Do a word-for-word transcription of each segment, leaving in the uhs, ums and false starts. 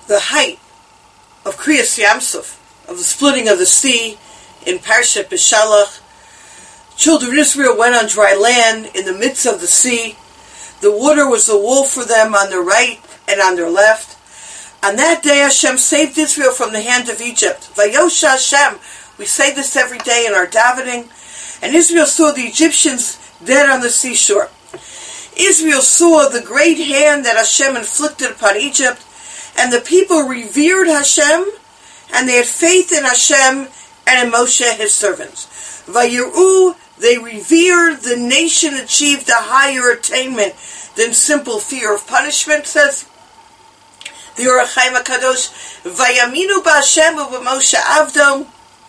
the height of Kriyas Yamsuf, of the splitting of the sea in Parshat Beshalach. Children of Israel went on dry land in the midst of the sea. The water was a wall for them on their right and on their left. On that day Hashem saved Israel from the hand of Egypt. Vayosha Hashem. We say this every day in our davening. And Israel saw the Egyptians dead on the seashore. Israel saw the great hand that Hashem inflicted upon Egypt, and the people revered Hashem, and they had faith in Hashem and in Moshe, his servants. Vayiru, they revered, the nation achieved a higher attainment than simple fear of punishment, says the Or HaChaim HaKadosh. Vayaminu b'Hashem u'b'Moshe avdo,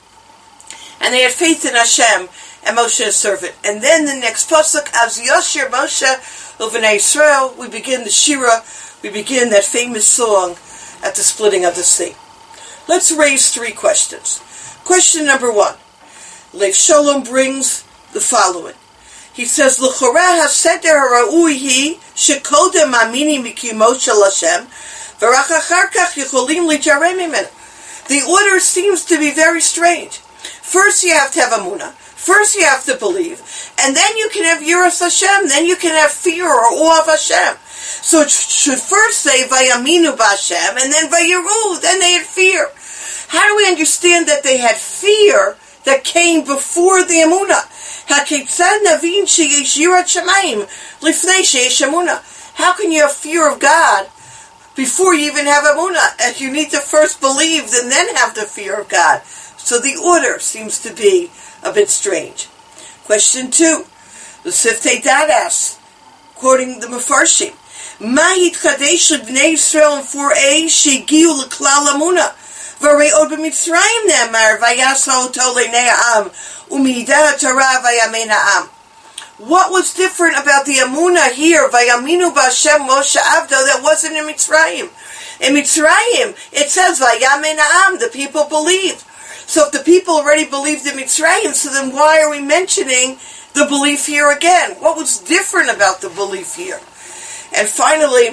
and they had faith in Hashem and Moshe, his servant. And then the next pasuk, as Yashir Moshe Uvnei Yisrael, we begin the Shira, we begin that famous song at the splitting of the sea. Let's raise three questions. Question number one. Lev Shalom brings the following. He says, L'chorah haseder hara'ui hi shekodem amini mikimo shel Hashem v'rach achar kach yicholim lijarei mimenu. The order seems to be very strange. First you have to have Amunah. First you have to believe. And then you can have Yiras Hashem. Then you can have fear or awe of Hashem. So it should first say Vayaminu b'Hashem, and then Vayiru, then they had fear. How do we understand that they had fear that came before the Amunah? HaKetzad navin sheyesh yirat shamayim lifnei sheyesh Amunah. How can you have fear of God before you even have Amunah? And you need to first believe and then have the fear of God. So the order seems to be a bit strange. Question two. The Siftei Dad asks, quoting the Mefarshim, Ma yitchadesh l'bnei Yisrael in four a shegiu l'klal Amunah v'arei od b'Mitzrayim ne'amar v'yasa oto le'nei ha'am u'midah ha'torah v'yamein ha'am. What was different about the Amunah here, Vayaminu b'Hashem Moshe avdo, that wasn't in Mitzrayim? In Mitzrayim, it says V'yamein ha'am, the people believed. So if the people already believed in Mitzrayim, so then why are we mentioning the belief here again? What was different about the belief here? And finally,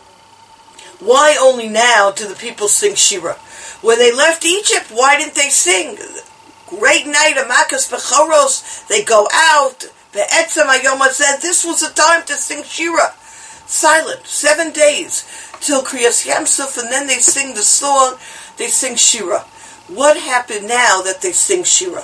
why only now do the people sing Shira? When they left Egypt, why didn't they sing? Great night of Makas Bechoros, they go out, Be'etzem Hayom said this was the time to sing Shira. Silent, seven days, till Kriyas Yamsuf, and then they sing the song, they sing Shira. What happened now that they sing Shira?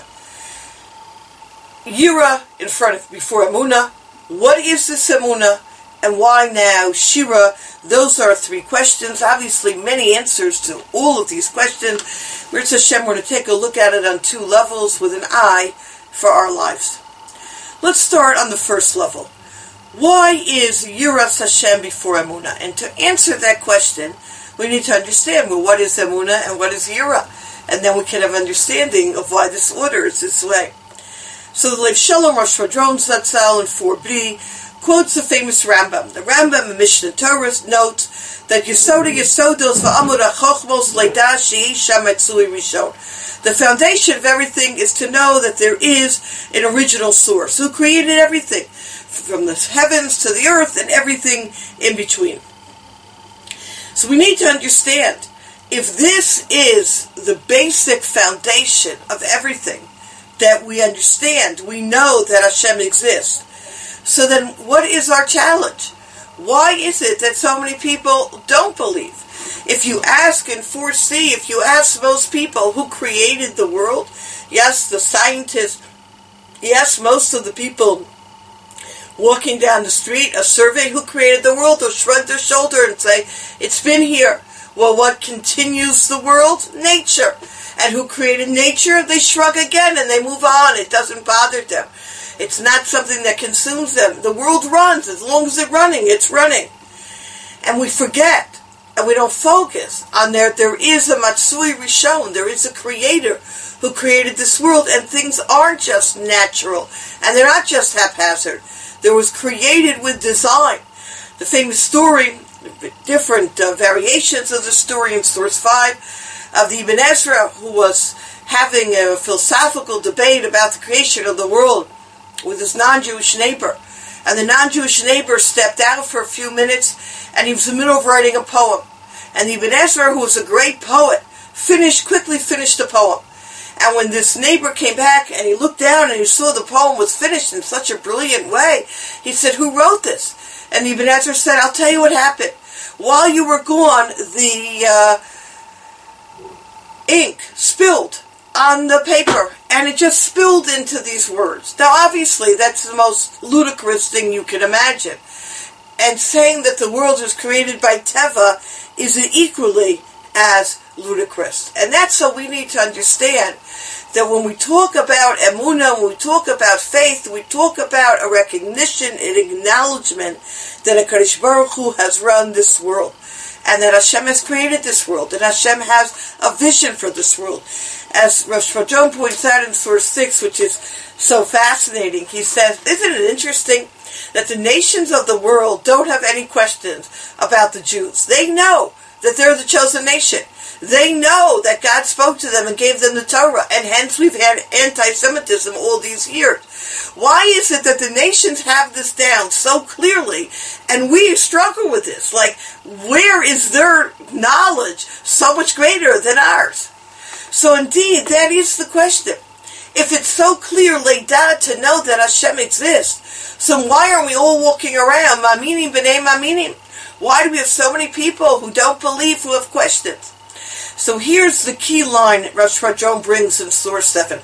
Yira in front of, before Amunah. What is this Amunah? And why now Shira? Those are three questions. Obviously many answers to all of these questions. Mirz Hashem, we're going to take a look at it on two levels with an eye for our lives. Let's start on the first level. Why is Yiras Hashem before Amunah? And to answer that question, we need to understand, well, what is Amunah and what is Yira? And then we can have understanding of why this order is this way. So the Lev Shalom Rosh Vadron Zatzal in four b quotes the famous Rambam. The Rambam in Mishnah Torah notes that Yesoda Yesodos va'amud ha'chochmos leida she'i sham etzui rishon. The foundation of everything is to know that there is an original source who created everything, from the heavens to the earth and everything in between. So we need to understand, if this is the basic foundation of everything, that we understand, we know that Hashem exists, so then what is our challenge? Why is it that so many people don't believe? If you ask and foresee, if you ask most people who created the world, yes, the scientists, yes, most of the people walking down the street, a survey, who created the world, they'll shrug their shoulder and say, it's been here. Well, what continues the world? Nature. And who created nature? They shrug again and they move on. It doesn't bother them. It's not something that consumes them. The world runs. As long as it's running, it's running. And we forget, and we don't focus on there. There is a Matsui Rishon. There is a creator who created this world, and things aren't just natural, and they're not just haphazard. There was created with design. The famous story, different uh, variations of the story in source five, of the Ibn Ezra, who was having a philosophical debate about the creation of the world with his non-Jewish neighbor. And the non-Jewish neighbor stepped out for a few minutes, and he was in the middle of writing a poem. And Ibn Ezra, who was a great poet, finished, quickly finished the poem. And when this neighbor came back and he looked down and he saw the poem was finished in such a brilliant way, he said, "Who wrote this?" And Ibn Ezra said, "I'll tell you what happened. While you were gone, the uh, ink spilled on the paper, and it just spilled into these words." Now, obviously, that's the most ludicrous thing you can imagine. And saying that the world was created by Teva is equally as ludicrous. And that's so we need to understand that when we talk about emunah, when we talk about faith, we talk about a recognition, an acknowledgement that HaKadosh Baruch Hu has run this world, and that Hashem has created this world, and Hashem has a vision for this world. As Rav Shvajon points out in source six, which is so fascinating, he says, isn't it interesting that the nations of the world don't have any questions about the Jews? They know that they're the chosen nation. They know that God spoke to them and gave them the Torah, and hence we've had anti-Semitism all these years. Why is it that the nations have this down so clearly, and we struggle with this? Like, where is their knowledge so much greater than ours? So indeed, that is the question. If it's so clear, Leidah, to know that Hashem exists, so why are we all walking around, Maminim b'nei Maminim? Why do we have so many people who don't believe, who have questions? So here's the key line Rav Shvajon brings in source seven.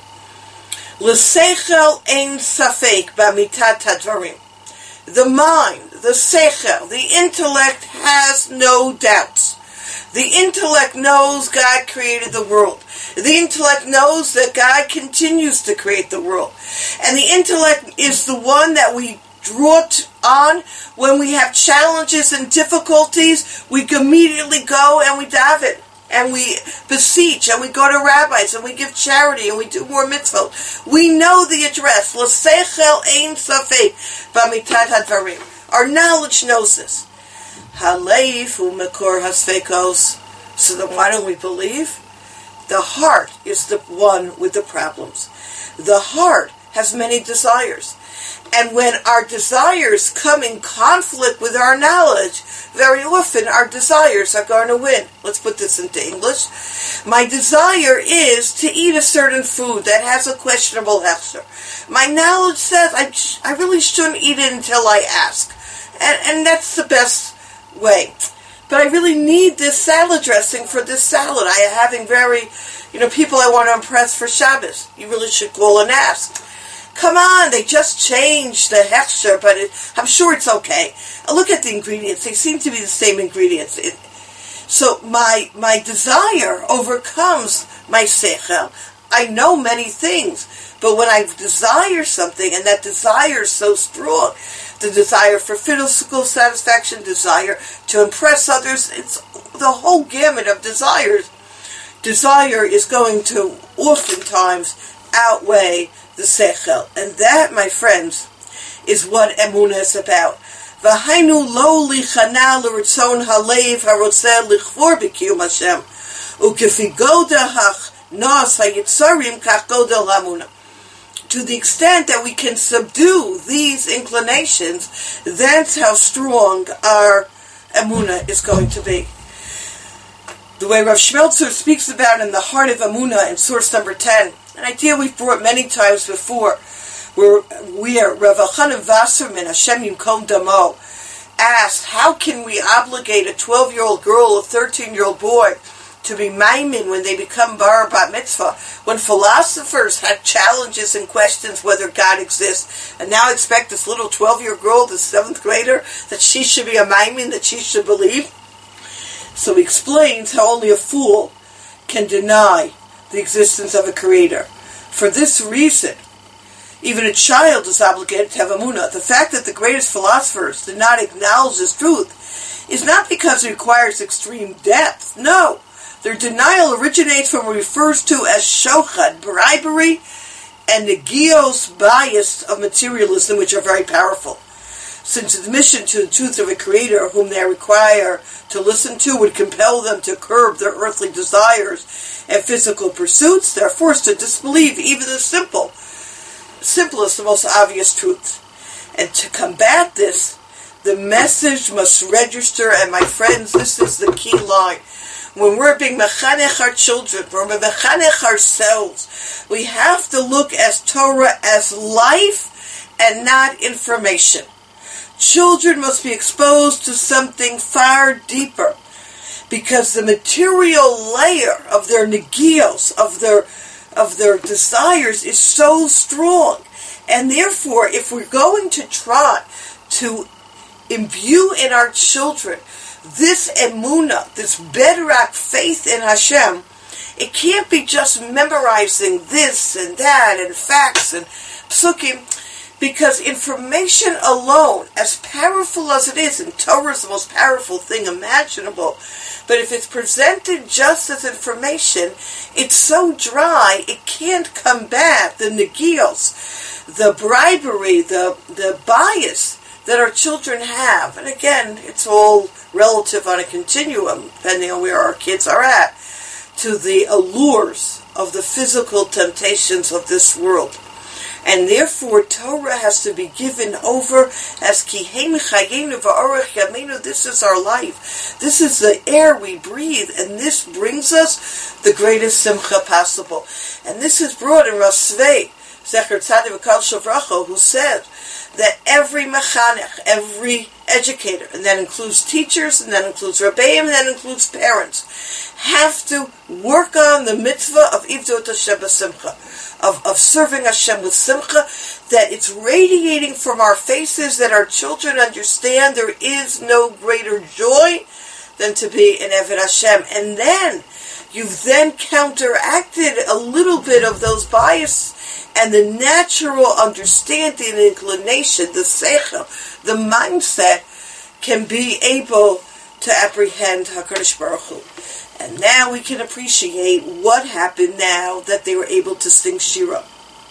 L'seichel ein safek b'amitat hadvarim. The mind, the seichel, the intellect has no doubts. The intellect knows God created the world. The intellect knows that God continues to create the world. And the intellect is the one that we draw on when we have challenges and difficulties. We immediately go and we daven, and we beseech, and we go to rabbis, and we give charity, and we do more mitzvot. We know the address. L'seichel ein safek b'amitat hadvarim. Our knowledge knows this. Haleiv hu mekor hasfekos. So then why don't we believe? The heart is the one with the problems. The heart has many desires. And when our desires come in conflict with our knowledge, very often our desires are going to win. Let's put this into English. My desire is to eat a certain food that has a questionable hechsher. My knowledge says I, I really shouldn't eat it until I ask. And, and that's the best way. But I really need this salad dressing for this salad. I am having very, you know, people I want to impress for Shabbos. You really should call and ask. Come on, they just changed the hechsher, but it, I'm sure it's okay. Look at the ingredients. They seem to be the same ingredients. It, so my my desire overcomes my seichel. I know many things, but when I desire something, and that desire is so strong, the desire for physical satisfaction, desire to impress others, it's the whole gamut of desires. Desire is going to oftentimes outweigh the seichel. And that, my friends, is what emunah is about. V'hainu lo lichana l'ritzon halev harotzeh lichvor b'kiyum Hashem u'kefi goda hach nas hayitzarim kach goda l'emunah. To the extent that we can subdue these inclinations, that's how strong our emunah is going to be. The way Rav Schmelzer speaks about in the heart of emunah in source number ten, an idea we've brought many times before, where we are, Rav Elchanan Wasserman, Hashem Yimkom Damo, asked, how can we obligate a twelve-year-old girl, a thirteen-year-old boy, to be maimin when they become bar bat mitzvah, when philosophers had challenges and questions whether God exists, and now expect this little twelve-year-old girl, this seventh grader, that she should be a maimin, that she should believe? So he explains how only a fool can deny the existence of a creator. For this reason, even a child is obligated to have emunah. The fact that the greatest philosophers did not acknowledge this truth is not because it requires extreme depth. No. Their denial originates from what refers to as shochad, bribery, and the gios bias of materialism, which are very powerful. Since admission to the truth of a creator whom they require to listen to would compel them to curb their earthly desires and physical pursuits, they are forced to disbelieve even the simple, simplest, the most obvious truths. And to combat this, The message must register, and my friends, this is the key line. When we're being mechanech our children, when we're mechanech ourselves, we have to look at Torah as life and not information. Children must be exposed to something far deeper, because the material layer of their negios, of their of their desires, is so strong. And therefore, if we're going to try to imbue in our children this emunah, this bedrock faith in Hashem, it can't be just memorizing this and that and facts and psukim, because information alone, as powerful as it is, and Torah is the most powerful thing imaginable, but if it's presented just as information, it's so dry, it can't combat the negios, the bribery, the, the bias that our children have. And again, it's all relative on a continuum, depending on where our kids are at, to the allures of the physical temptations of this world. And therefore, Torah has to be given over as Kihem Chayenu V'Orech Yamenu. This is our life. This is the air we breathe, and this brings us the greatest simcha possible. And this is brought in Rasvei, Zecher Tzadik V'Kal Shavracho, who said that every mechanech, every educator, and that includes teachers, and that includes rabbeim, and that includes parents, have to work on the mitzvah of Ivdot Hashem b'simcha, of, of serving Hashem with simcha, that it's radiating from our faces, that our children understand there is no greater joy than to be an Eved Hashem. And then, you've then counteracted a little bit of those biases, and the natural understanding and inclination, the seichel, the mindset, can be able to apprehend HaKadosh Baruch Hu. And now we can appreciate what happened now that they were able to sing Shira.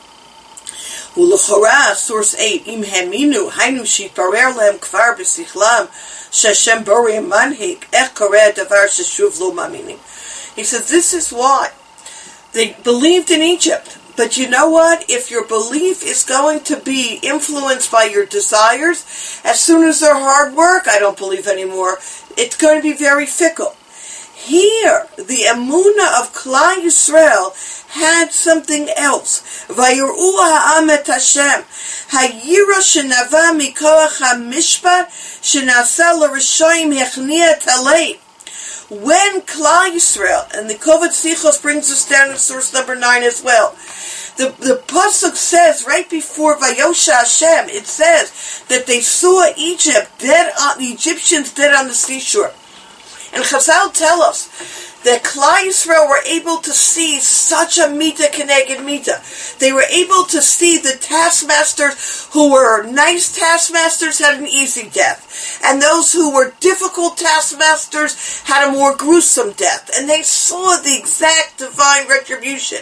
U'lechora, source eight, im heminu, hainu shitbarer lehem kvar b'sichlam, sheshem borei manhik, ech koreh davar sheshuv lo maminim. He says, this is why they believed in Egypt. But you know what? If your belief is going to be influenced by your desires, as soon as they're hard work, I don't believe anymore, it's going to be very fickle. Here, the emunah of Klal Yisrael had something else. Vayir'u ha'am et Hashem, hayira shenava mikoach ha'mishpat, shenasa l'rishoyim hechnia talei. When Klal Yisrael, and the Kovet Sichos brings us down to source number nine as well, the, the Pasuk says, right before Vayosha Hashem, it says that they saw Egypt dead on, the Egyptians dead on the seashore. And Chazal tell us that Klal Yisrael were able to see such a mita keneged mita. They were able to see the taskmasters who were nice taskmasters had an easy death, and those who were difficult taskmasters had a more gruesome death. And they saw the exact divine retribution.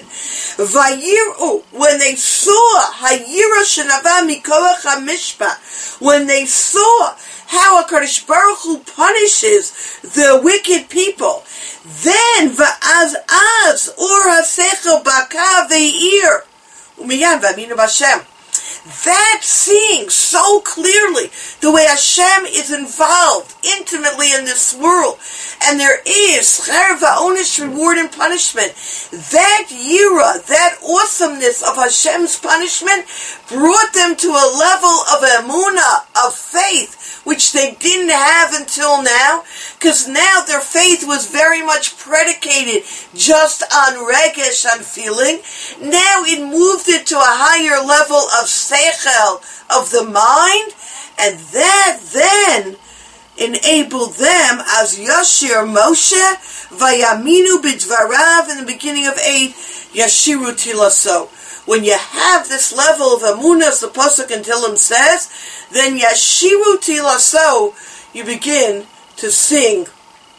Vayiru, when they saw Hayira Shenava Mikoach HaMishpat, when they saw how HaKadosh Baruch Hu punishes the wicked people, then va'az az or hasechel baka ve'ir umiyan v'aminu b'Hashem. That seeing so clearly the way Hashem is involved intimately in this world, and there is schar va'onish, reward and punishment, that yira, that awesomeness of Hashem's punishment brought them to a level of emunah, of faith, which they didn't have until now, because now their faith was very much predicated just on regesh, on feeling. Now it moved it to a higher level of seichel, of the mind, and that then enabled them, as Yashir Moshe, Vayaminu B'dvarav, in the beginning of eight, Yashiru Tilaso. When you have this level of emunah, as the Pasuk in Tehillim says, then Yashiru Tilaso, you begin to sing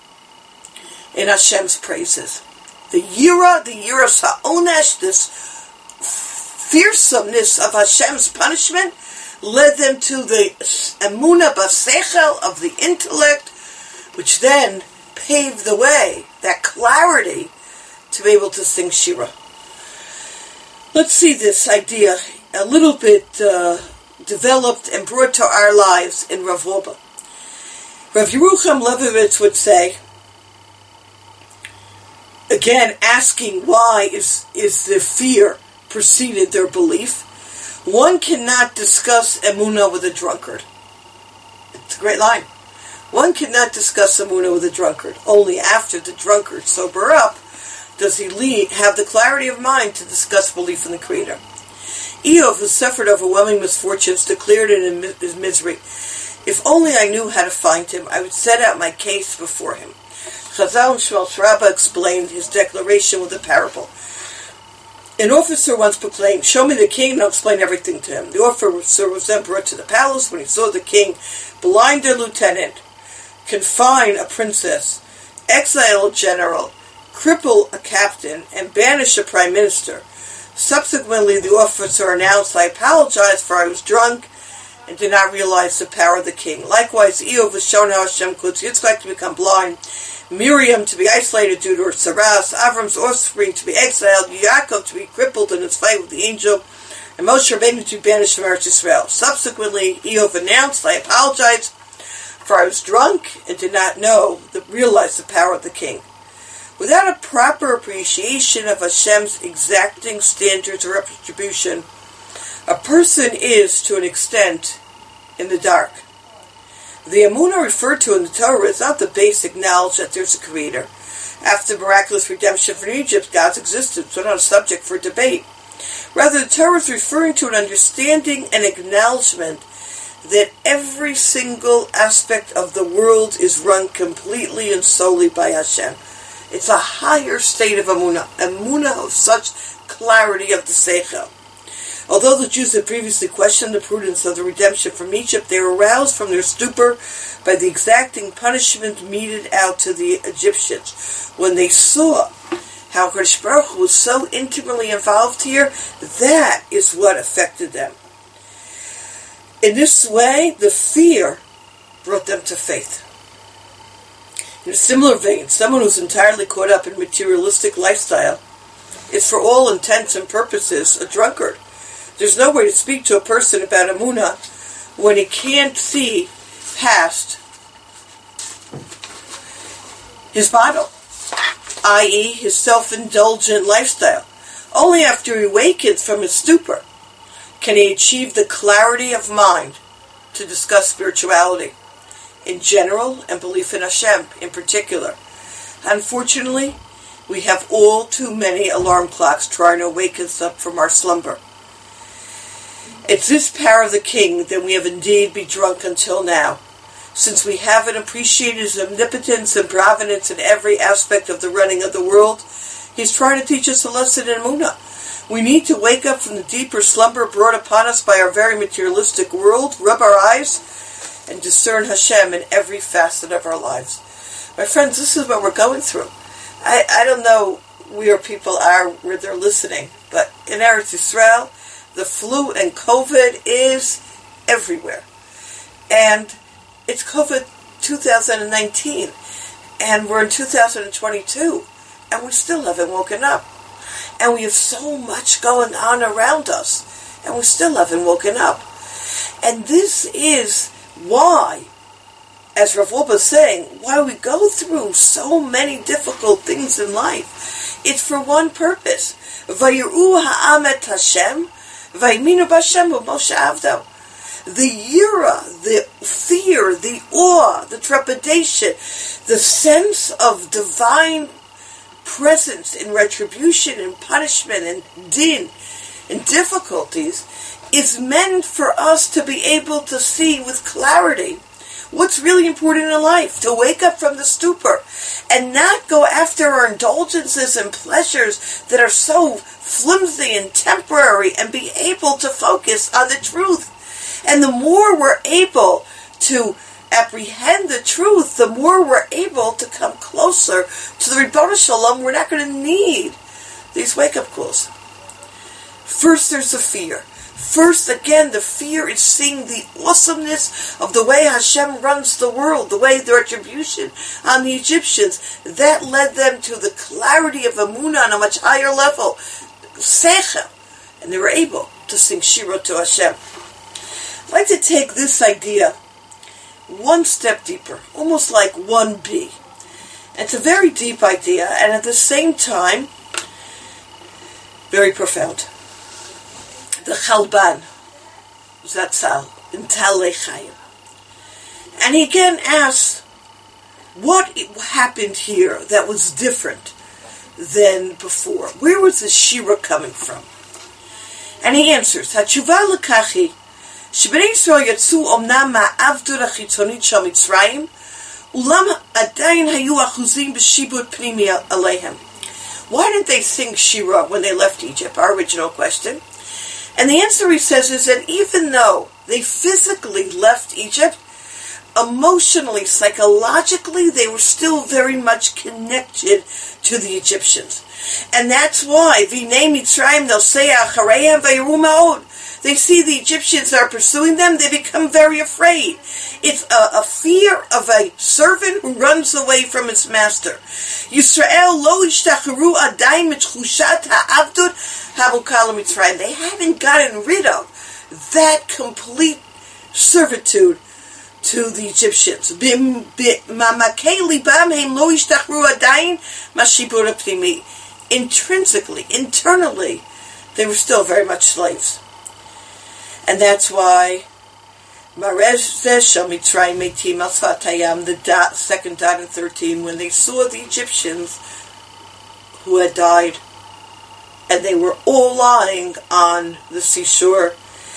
in Hashem's praises. The Yira, the Yira Sa'onesh, this fearsomeness of Hashem's punishment, led them to the emunah basechel of the intellect, which then paved the way, that clarity, to be able to sing Shira. Let's see this idea a little bit uh, developed and brought to our lives in Rav Wolbe. Rav Yerucham Levovitz would say, again, asking why is, is the fear preceded their belief, one cannot discuss emunah with a drunkard. It's a great line. One cannot discuss emunah with a drunkard. Only after the drunkard sober up does he lead, have the clarity of mind to discuss belief in the Creator. Eov, who suffered overwhelming misfortunes, declared in his misery, "If only I knew how to find him, I would set out my case before him." Chazal and Shmuel Rabbah explained his declaration with a parable. An officer once proclaimed, "Show me the king and I'll explain everything to him." The officer was then brought to the palace. When he saw the king blind a lieutenant, confine a princess, exile a general, cripple a captain, and banish a prime minister. Subsequently, the officer announced, "I apologize, for I was drunk and did not realize the power of the king." Likewise, Eov was shown how Hashem caused Yitzchak to become blind, Miriam to be isolated due to her saras, Avram's offspring to be exiled, Yaakov to be crippled in his fight with the angel, and Moshe Rabbeinu to be banished from Eretz Yisrael. Subsequently, Eov announced, "I apologize, for I was drunk and did not know, the, realize the power of the king." Without a proper appreciation of Hashem's exacting standards of retribution, a person is, to an extent, in the dark. The emunah referred to in the Torah is not the basic knowledge that there's a creator. After miraculous redemption from Egypt, God's existence was not a subject for debate. Rather, the Torah is referring to an understanding and acknowledgement that every single aspect of the world is run completely and solely by Hashem. It's a higher state of emunah, emunah of such clarity of the seichel. Although the Jews had previously questioned the prudence of the redemption from Egypt, they were roused from their stupor by the exacting punishment meted out to the Egyptians. When they saw how Kadosh Baruch Hu was so intimately involved here, that is what affected them. In this way, the fear brought them to faith. In a similar vein, someone who's entirely caught up in materialistic lifestyle is, for all intents and purposes, a drunkard. There's no way to speak to a person about emunah when he can't see past his bottle, that is his self-indulgent lifestyle. Only after he awakens from his stupor can he achieve the clarity of mind to discuss spirituality in general and belief in Hashem in particular. Unfortunately, we have all too many alarm clocks trying to wake us up from our slumber. It's this power of the king that we have indeed been drunk until now. Since we haven't appreciated his omnipotence and providence in every aspect of the running of the world, he's trying to teach us a lesson in emunah. We need to wake up from the deeper slumber brought upon us by our very materialistic world, rub our eyes, and discern Hashem in every facet of our lives. My friends, this is what we're going through. I, I don't know where people are, where they're listening, but in Eretz Yisrael, the flu and COVID is everywhere. And it's COVID two thousand nineteen. And we're in two thousand twenty-two. And we still haven't woken up. And we have so much going on around us. And we still haven't woken up. And this is why, as Rav Wolbe is saying, why we go through so many difficult things in life. It's for one purpose. Vayiru ha'am et Hashem, vayiminu b'Hashem u'Moshe avdo. The yira, the fear, the awe, the trepidation, the sense of divine presence in retribution and punishment and din and difficulties is meant for us to be able to see with clarity what's really important in life, to wake up from the stupor and not go after our indulgences and pleasures that are so flimsy and temporary, and be able to focus on the truth. And the more we're able to apprehend the truth, the more we're able to come closer to the Ribono Shalom. We're not going to need these wake-up calls. First, there's the fear. First, again, the fear is seeing the awesomeness of the way Hashem runs the world, the way the retribution on the Egyptians. That led them to the clarity of emunah on a much higher level, seichel, and they were able to sing Shira to Hashem. I'd like to take this idea one step deeper, almost like one B. It's a very deep idea, and at the same time, very profound. The Chalban, Zatzal, in Talei Chayim. And he again asks, what happened here that was different than before? Where was the Shira coming from? And he answers, Hatshuva l'kachi, שבני ישראל יצאו אומנם מהעבדות החיצונית של מצרים, אולם עדיין היו אחוזים בשיבוד פנימי עליהם. Why didn't they sing Shira when they left Egypt? Our original question. And the answer, he says, is that even though they physically left Egypt, emotionally, psychologically, they were still very much connected to the Egyptians. And that's why, V'nei Mitzrayim nosei achareihem v'yiru ma'od. They see the Egyptians are pursuing them, they become very afraid. It's a, a fear of a servant who runs away from his master. Yisrael lo ishtacharu adayim mitchushat ha'avdut habukal Mitzrayim. They haven't gotten rid of that complete servitude to the Egyptians. Intrinsically, internally, they were still very much slaves. And that's why the dot, second dot in thirteen, when they saw the Egyptians who had died, and they were all lying on the seashore,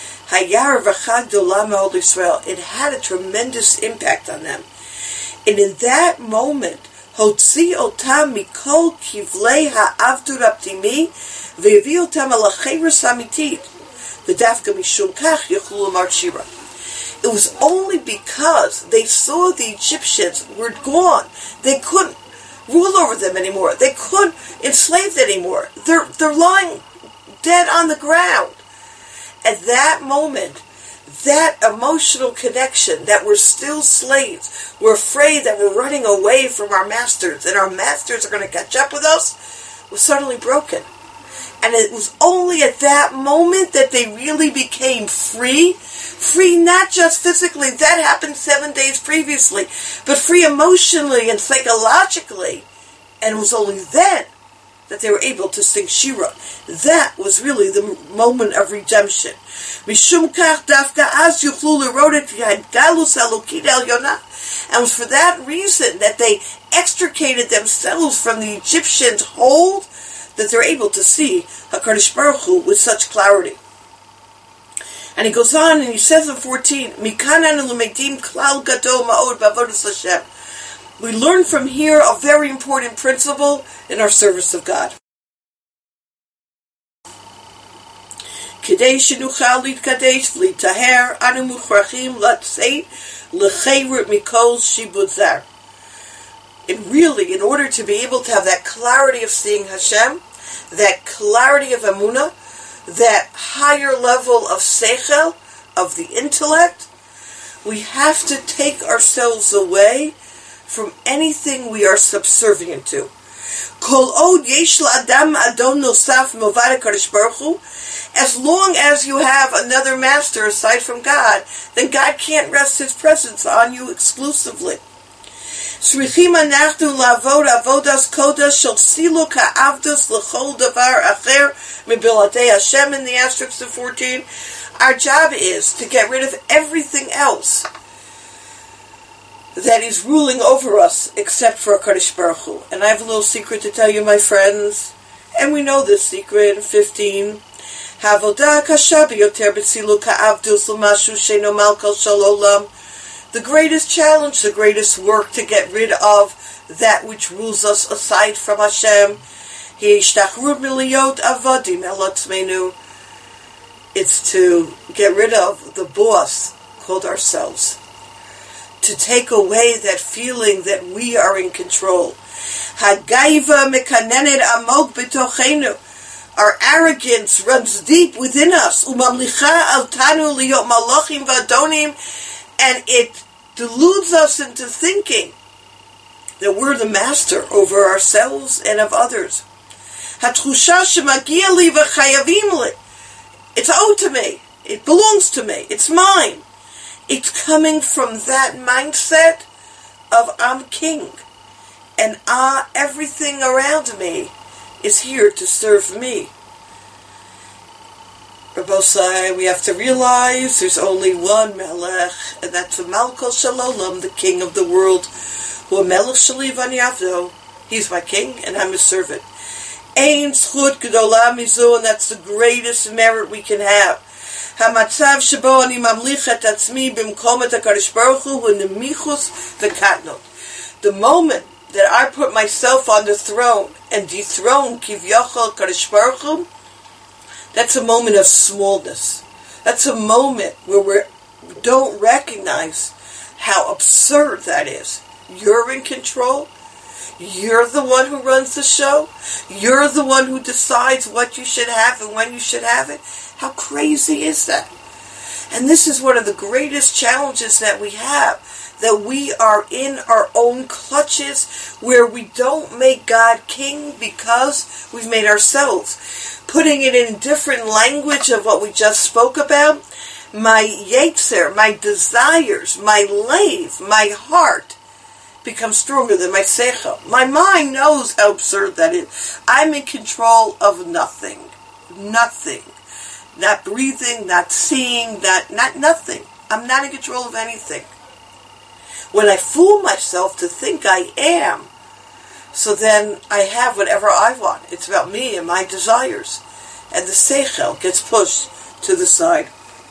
it had a tremendous impact on them. And in that moment, Hotzi otam mikol kivlei ha'avdut aptimi ve'evi otam al ha'cheres ha'amitit v'dafka mishum kach yochlu lamar shira. It was only because they saw the Egyptians were gone. They couldn't rule over them anymore. They couldn't enslave them anymore. They're, they're lying dead on the ground. At that moment, that emotional connection that we're still slaves, we're afraid that we're running away from our masters and our masters are going to catch up with us, was suddenly broken. And it was only at that moment that they really became free. Free not just physically, that happened seven days previously, but free emotionally and psychologically. And it was only then that they were able to sing Shira. That was really the moment of redemption. Mishum kach dafka az yuchlu l'rodet v'yadgalus alukid el yonah. And it was for that reason that they extricated themselves from the Egyptians' hold, that they're able to see HaKadosh Baruch Hu with such clarity. And he goes on and he says in fourteen, Mikan anu lemedim klal gadol ma'od b'avodas Hashem. We learn from here a very important principle in our service of God. Kidei shenuchal litkadesh v'litaher anu muchrachim latzeit l'cheiret mikol shibud zar. And really, in order to be able to have that clarity of seeing Hashem, that clarity of Emunah, that higher level of seichel, of the intellect, we have to take ourselves away from anything we are subservient to. Kol od yesh la'adam adon nosaf milvad HaKadosh Baruch Hu, as long as you have another master aside from God, then God can't rest His presence on you exclusively. Srichim anachnu la'avod avodas kodesh shel siluk ha'avdos l'chol davar acher mibiladei Hashem in the asterisk of fourteen. Our job is to get rid of everything else that is ruling over us except for HaKadosh Baruch Hu. And I have a little secret to tell you, my friends, and we know this secret. fifteen. Havodah kasha biyoter b'tziluk ha'avdos l'mashu she'no malkal shel olam. The greatest challenge, the greatest work to get rid of that which rules us aside from Hashem. It's to get rid of the boss called ourselves. To take away that feeling that we are in control. Our arrogance runs deep within us. And it deludes us into thinking that we're the master over ourselves and of others. It's owed to me. It belongs to me. It's mine. It's coming from that mindset of I'm king. And uh, everything around me is here to serve me. Rabbosai, we have to realize there's only one Melech, and that's the Malkol Shalom, the king of the world. Who Melech Shali V'ani Avdo. He's my king, and I'm his servant. Ein Zchut Gedola Mizu, and that's the greatest merit we can have. Hamatzav Shabo Ani Mamlichet Atzmi Bimkom Et HaKadosh Baruch Hu V'Nemichus V'Katnot. The moment that I put myself on the throne and dethrone Kivyachol Kadosh Baruch Hu, that's a moment of smallness. That's a moment where we don't recognize how absurd that is. You're in control. You're the one who runs the show. You're the one who decides what you should have and when you should have it. How crazy is that? And this is one of the greatest challenges that we have, that we are in our own clutches, where we don't make God king because we've made ourselves. Putting it in different language of what we just spoke about, my yetzer, my desires, my lave, my heart becomes stronger than my seichel. My mind knows how absurd that is. I'm in control of nothing. Nothing. Not breathing, not seeing, not, not nothing. I'm not in control of anything. When I fool myself to think I am, so then I have whatever I want. It's about me and my desires. And the seichel gets pushed to the side.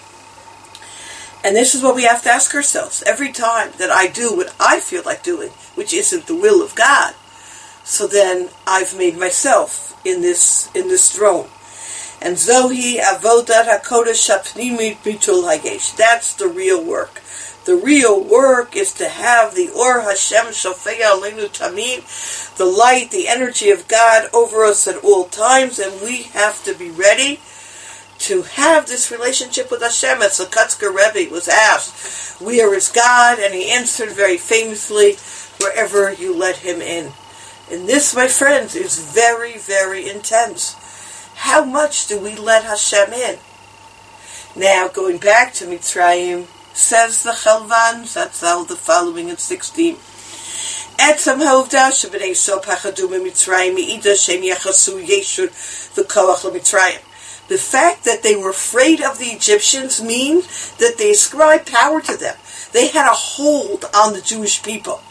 And this is what we have to ask ourselves. Every time that I do what I feel like doing, which isn't the will of God, so then I've made myself in this in this throne. And Zohi Avodat HaKodesh Hapnimit Bitul Hagesh. That's the real work. The real work is to have the Or Hashem Shofei Aleinu Tamid, the light, the energy of God over us at all times, and we have to be ready to have this relationship with Hashem. As the Kutzker Rebbe was asked, where is God? And he answered very famously, wherever you let him in. And this, my friends, is very, very intense. How much do we let Hashem in? Now, going back to Mitzrayim, says the Chalvan, that's how the following in sixteen. Etzam hovda shebnei Yisrael pachadu miMitzrayim mi'ida shem yachasu yeshur v'koach leMitzrayim. The fact that they were afraid of the Egyptians means that they ascribed power to them. They had a hold on the Jewish people.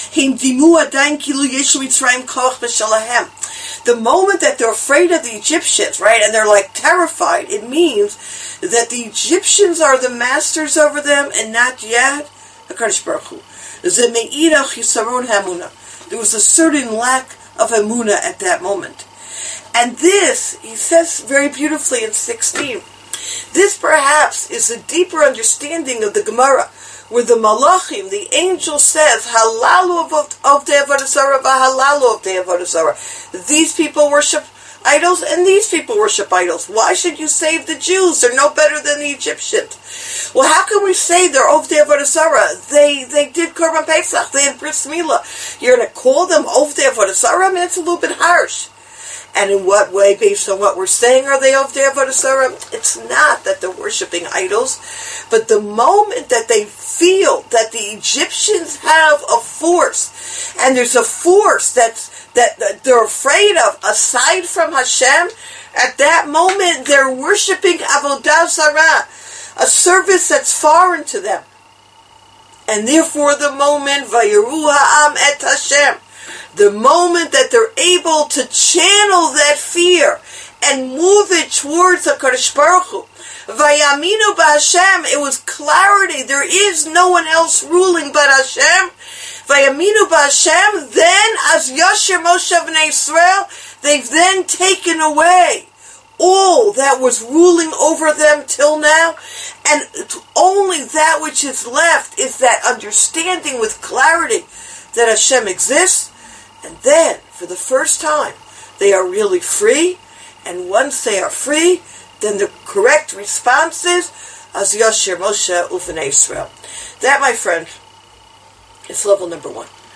The moment that they're afraid of the Egyptians, right, and they're like terrified, it means that the Egyptians are the masters over them and not yet HaKadosh Baruch Hu. There was a certain lack of emunah at that moment. And this, he says very beautifully in sixteen, this perhaps is a deeper understanding of the Gemara, where the Malachim, the angel says, Halalu of the Avodah Zarah, Halalu of the Avodah Zarah. These people worship idols, and these people worship idols. Why should you save the Jews? They're no better than the Egyptians. Well, how can we say they're of the Avodah Zarah? They they did Korban Pesach, they had Bris Milah. You're going to call them of the Avodah Zarah? I mean, it's a little bit harsh. And in what way, based on what we're saying, are they of the Avodah Zarah? It's not that they're worshiping idols, but the moment that they feel that the Egyptians have a force, and there's a force that's, that, that they're afraid of, aside from Hashem, at that moment they're worshiping Avodah Zarah, a service that's foreign to them. And therefore the moment, Vayeru ha'am et Hashem, the moment that they're able to channel that fear and move it towards HaKadosh Baruch Hu, Vayaminu b'Hashem, it was clarity. There is no one else ruling but Hashem. Vayaminu b'Hashem, then as Yasher Moshe B'nai Yisrael, they've then taken away all that was ruling over them till now, and only that which is left is that understanding with clarity that Hashem exists. And then, for the first time, they are really free. And once they are free, then the correct response is, Az Yasher Moshe U'Bnei Yisrael. That, my friend, is level number one.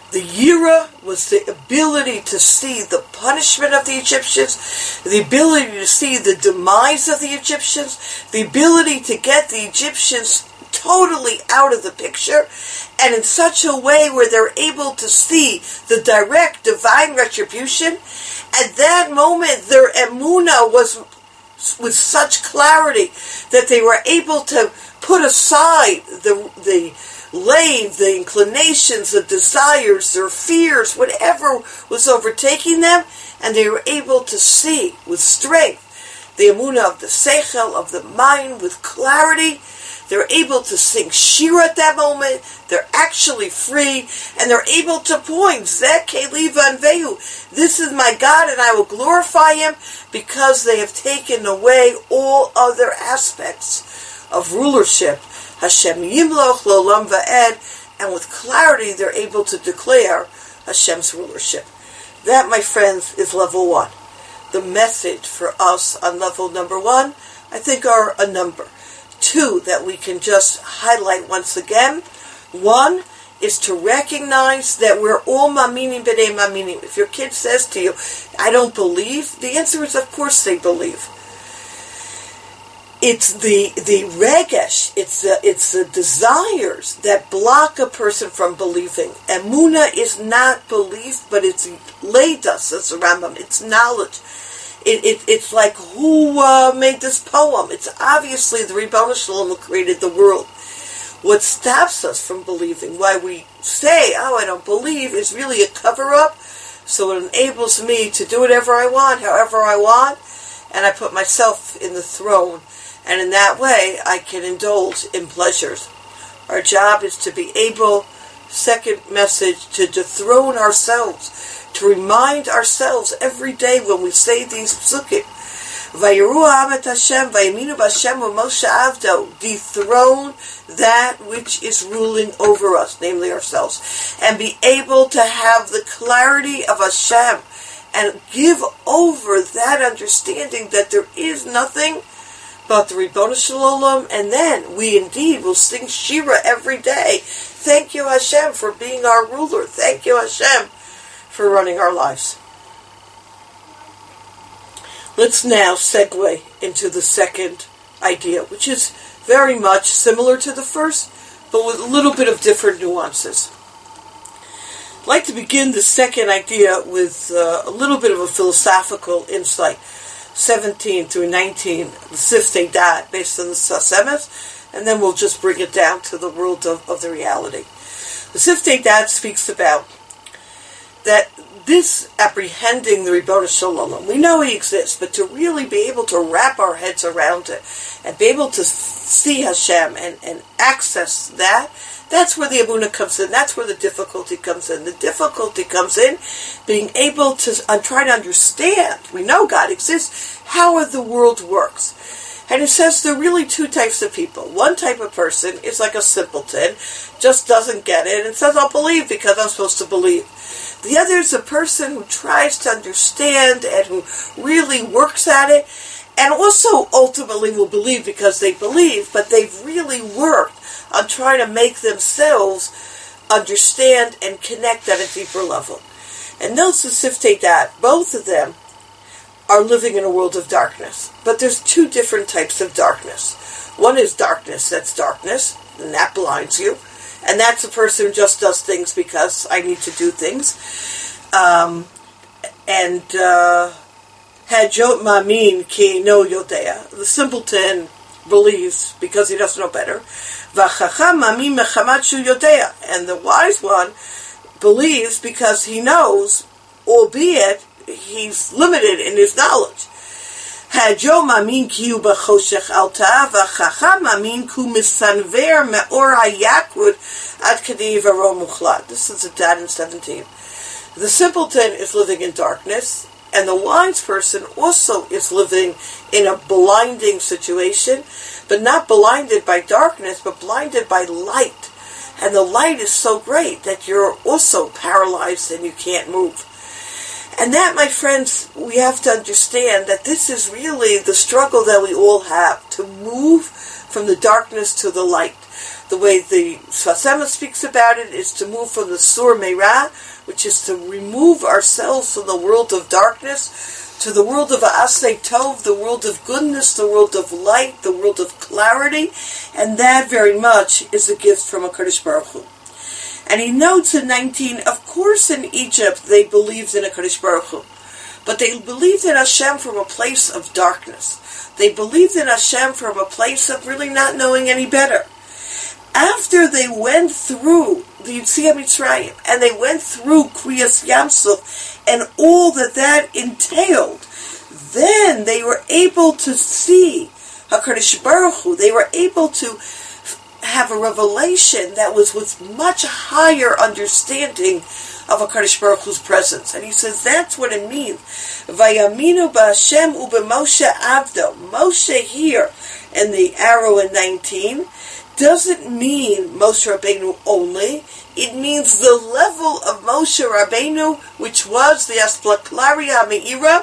The Yira was the ability to see the punishment of the Egyptians, the ability to see the demise of the Egyptians, the ability to get the Egyptians totally out of the picture, and in such a way where they're able to see the direct divine retribution. At that moment, their emunah was with such clarity that they were able to put aside the the lave, the inclinations, the desires, their fears, whatever was overtaking them, and they were able to see with strength the emunah of the seichel, of the mind, with clarity. They're able to sing shira at that moment. They're actually free, and they're able to point, Zeh Keliva and Vehu. This is my God, and I will glorify Him, because they have taken away all other aspects of rulership. Hashem Yimloch Lolam Va'ed, and with clarity they're able to declare Hashem's rulership. That, my friends, is level one. The message for us on level number one, I think, are a number. Two that we can just highlight once again. One is to recognize that we're all maminim b'nei maminim. If your kid says to you, I don't believe, the answer is, of course they believe. It's the the regesh, it's the, it's the desires that block a person from believing. Emunah is not belief, but it's leidas, that's the Rambam, it's knowledge. It, it, it's like, who uh, made this poem? It's obviously the Ribono Shel Olam who created the world. What stops us from believing, why we say, oh, I don't believe, is really a cover-up, so it enables me to do whatever I want, however I want, and I put myself in the throne, and in that way, I can indulge in pleasures. Our job is to be able, second message, to dethrone ourselves, to remind ourselves every day when we say these psukim, Vayiru ha'am et Hashem, vayiminu b'Hashem u'Moshe avdo, dethrone that which is ruling over us, namely ourselves, and be able to have the clarity of Hashem, and give over that understanding that there is nothing but the Ribono Shel Olam, and then we indeed will sing Shira every day. Thank you, Hashem, for being our ruler. Thank you, Hashem, for running our lives. Let's now segue into the second idea, which is very much similar to the first, but with a little bit of different nuances. I'd like to begin the second idea with uh, a little bit of a philosophical insight. seventeen through nineteen, the Siftei Dat, based on the Sas Emes, and then we'll just bring it down to the world of, of the reality. The Siftei Dat speaks about that this apprehending the Ribono Shel Olam, we know He exists, but to really be able to wrap our heads around it and be able to see Hashem and, and access that, that's where the emunah comes in. That's where the difficulty comes in. The difficulty comes in being able to uh, try to understand. We know God exists. How the world works. And it says there are really two types of people. One type of person is like a simpleton, just doesn't get it, and says, I'll believe because I'm supposed to believe. The other is a person who tries to understand and who really works at it, and also ultimately will believe because they believe, but they've really worked on trying to make themselves understand and connect at a deeper level. And notice the Siftei Dat, both of them are living in a world of darkness. But there's two different types of darkness. One is darkness, that's darkness, and that blinds you. And that's a person who just does things because I need to do things. Um, and Hajot Mamin Ki No Yodea. The simpleton believes because he doesn't know better. V'chacham Mamin Mechamat Shu Yodea. And the wise one believes because he knows, albeit he's limited in his knowledge. Hajo mamin ki hu b'choshech alta, v'chacham mamin ku misanver me'or hayakud ad kadei v'ro muchlat. This is a dad in seventeen. The simpleton is living in darkness, and the wise person also is living in a blinding situation, but not blinded by darkness, but blinded by light. And the light is so great that you're also paralyzed and you can't move. And that, my friends, we have to understand that this is really the struggle that we all have, to move from the darkness to the light, The way the Sfas speaks about it is to move from the Sur Meira, which is to remove ourselves from the world of darkness, to the world of Asay Tov, the world of goodness, the world of light, the world of clarity, and that very much is a gift from HaKadosh Baruch Hu. And he notes in nineteen, of course in Egypt they believed in HaKadosh Baruch Hu, but they believed in Hashem from a place of darkness. They believed in Hashem from a place of really not knowing any better. After they went through the Yetziat Mitzrayim, and they went through Kriyas Yamsuf, and all that that entailed, then they were able to see HaKadosh Baruch Hu. They were able to have a revelation that was with much higher understanding of HaKadosh Baruch Hu's presence. And he says that's what it means. Vayaminu ba'Hashem u'b'Moshe avdo. Moshe here, in the arrow in nineteen, doesn't mean Moshe Rabbeinu only. It means the level of Moshe Rabbeinu, which was the Asplaklaria Me'ira,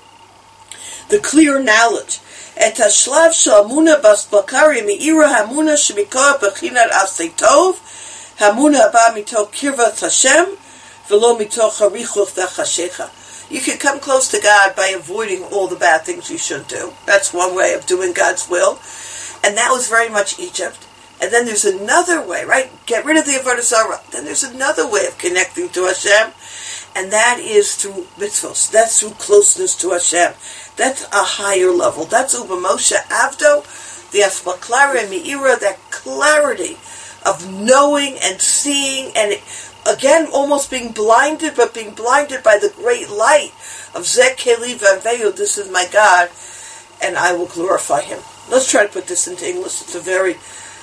the clear knowledge. Et hashlav shalmuna basplaklaria Me'ira hamuna shemikor b'chinar asay tov, hamuna ba mitoch kirvat Hashem, v'lo mitoch harichuch v'chashecha. You can come close to God by avoiding all the bad things you should do. That's one way of doing God's will. And that was very much Egypt. And then there's another way, right? Get rid of the Avodah Zarah. Then there's another way of connecting to Hashem, and that is through mitzvos. That's through closeness to Hashem. That's a higher level. That's Uba Moshe Avdo, the Asplaklaria Me'ira, that clarity of knowing and seeing, and again, almost being blinded, but being blinded by the great light of Zeh Keli V'Aveyu. This is my God, and I will glorify Him. Let's try to put this into English. It's a very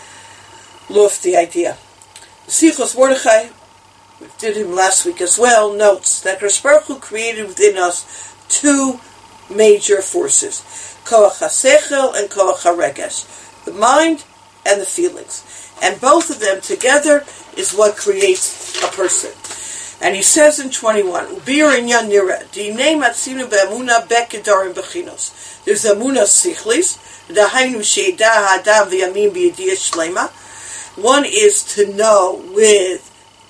lofty idea. Sichos Mordechai, we did him last week as well, notes that HaKadosh Baruch Hu created within us two major forces, Koach HaSechel and Koach HaRegesh, the mind and the feelings. And both of them together is what creates a person. And he says in twenty-one, Ubir inyan nira, Dinei matzinu be'amuna be'kedarim bechinos. There's amuna sichlis, Dahainu she'edah ha'adam v'yamin b'yediyah shlema. One is to know with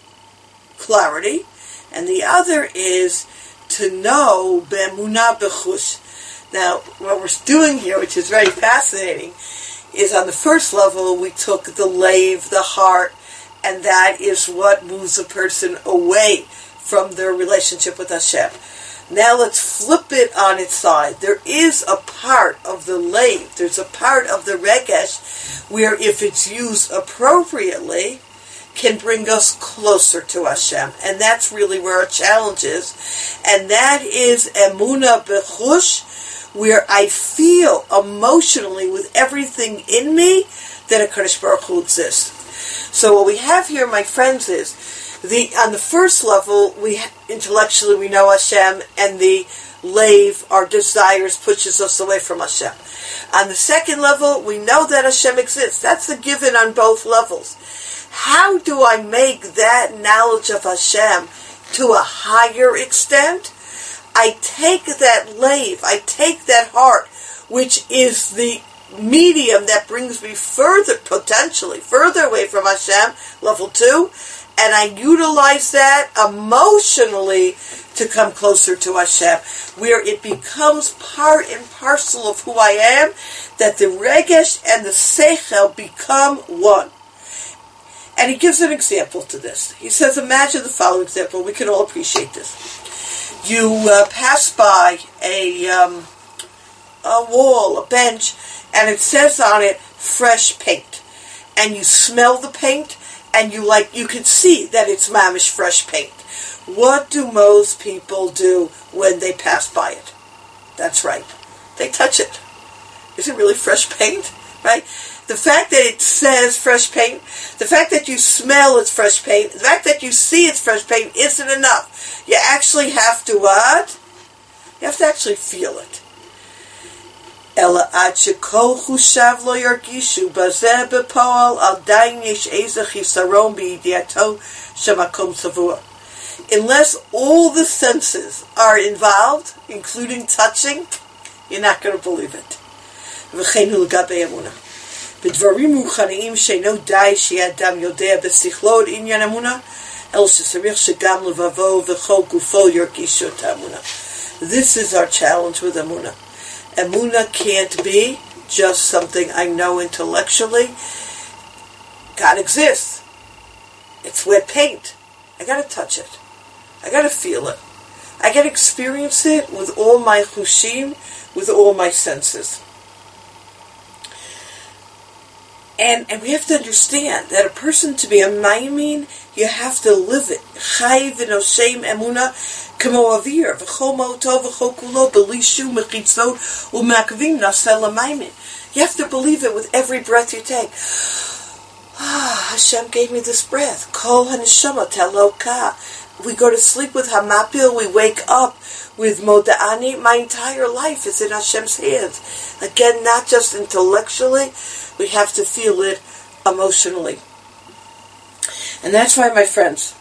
clarity, and the other is to know be'emunah b'chush. Now, what we're doing here, which is very fascinating, is on the first level we took the lave, the heart, and that is what moves a person away from their relationship with Hashem. Now let's flip it on its side. There is a part of the lave, there's a part of the regesh, where if it's used appropriately, can bring us closer to Hashem. And that's really where our challenge is. And that is Emunah B'chush, where I feel emotionally with everything in me that a HaKadosh Baruch Hu exists. So what we have here, my friends, is the on the first level, we intellectually we know Hashem, and the lave, our desires, pushes us away from Hashem. On the second level, we know that Hashem exists. That's the given on both levels. How do I make that knowledge of Hashem to a higher extent? I take that lave, I take that heart, which is the medium that brings me further, potentially, further away from Hashem, level two, and I utilize that emotionally to come closer to Hashem, where it becomes part and parcel of who I am, that the regesh and the seichel become one. And he gives an example to this. He says, imagine the following example. We can all appreciate this. You uh, pass by a, um, a wall, a bench, and it says on it, fresh paint. And you smell the paint, and you like you can see that it's mamish fresh paint. What do most people do when they pass by it? That's right. They touch it. Is it really fresh paint? Right? The fact that it says fresh paint, the fact that you smell it's fresh paint, the fact that you see it's fresh paint isn't enough. You actually have to what? You have to actually feel it. Ela ad shekol chushav lo yargishu bazeh bepoal al dayin yesh eza chisaron b'yidiato shemakom tzavua. Unless all the senses are involved, including touching, you're not going to believe it. V'cheinu l'gabei emunah. בדברים רוחניים שאינו די שאדם יודע בשכלו את עניין אמונה, אלא שצריך שגם לבבו וכל גופו ירגישו את האמונה. This is our challenge with Emunah. Emunah can't be just something I know intellectually. God exists. It's wet paint. I gotta touch it. I gotta feel it. I gotta experience it with all my chushim, with all my senses. And, and we have to understand that a person to be a maimin, you have to live it. Chai v'noshem emunah kamo avir v'chol mo'to v'chol kulo b'lishu mechitzot u'makavim naseh l'maimin. You have to believe it with every breath you take. Ah, Hashem gave me this breath. Kol haneshama teloka. We go to sleep with Hamapil, we wake up with Moda'ani. My entire life is in Hashem's hands. Again, not just intellectually, we have to feel it emotionally. And that's why, my friends,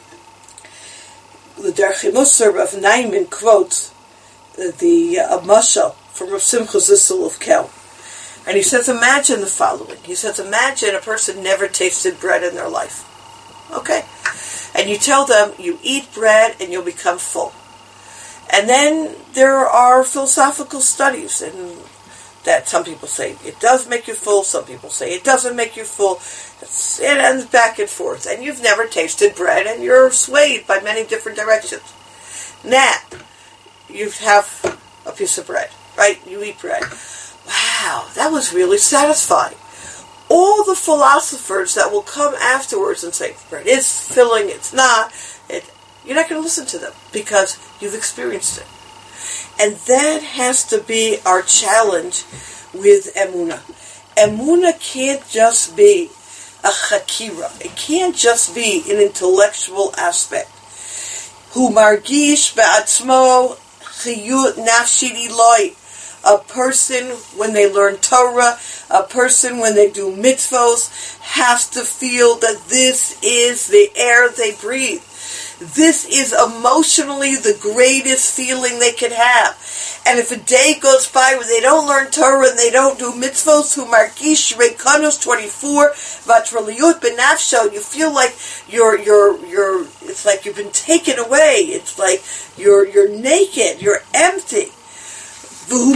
the Darchei Musar of Naiman quotes the uh, Mashal from Rav Simcha Zissel of Kel. And he says, imagine the following. He says, imagine a person never tasted bread in their life. Okay? And you tell them, you eat bread and you'll become full. And then there are philosophical studies, and that some people say it does make you full, some people say it doesn't make you full. It's, it ends back and forth. And you've never tasted bread, and you're swayed by many different directions. Now, you have a piece of bread, right? You eat bread. Wow, that was really satisfying. All the philosophers that will come afterwards and say, bread is filling, it's not, it, you're not going to listen to them because you've experienced it. And that has to be our challenge with Emunah. Emunah can't just be a chakira. It can't just be an intellectual aspect. Hu margish be'atzmo chiyut nafshid iloi. A person, when they learn Torah, a person, when they do mitzvos, has to feel that this is the air they breathe. This is emotionally the greatest feeling they can have. And if a day goes by where they don't learn Torah and they don't do mitzvos, who markish rekanus twenty-four, vatraliut benafsho, you feel like you're, you're, you're, it's like you've been taken away. It's like you're, you're naked, you're empty. You're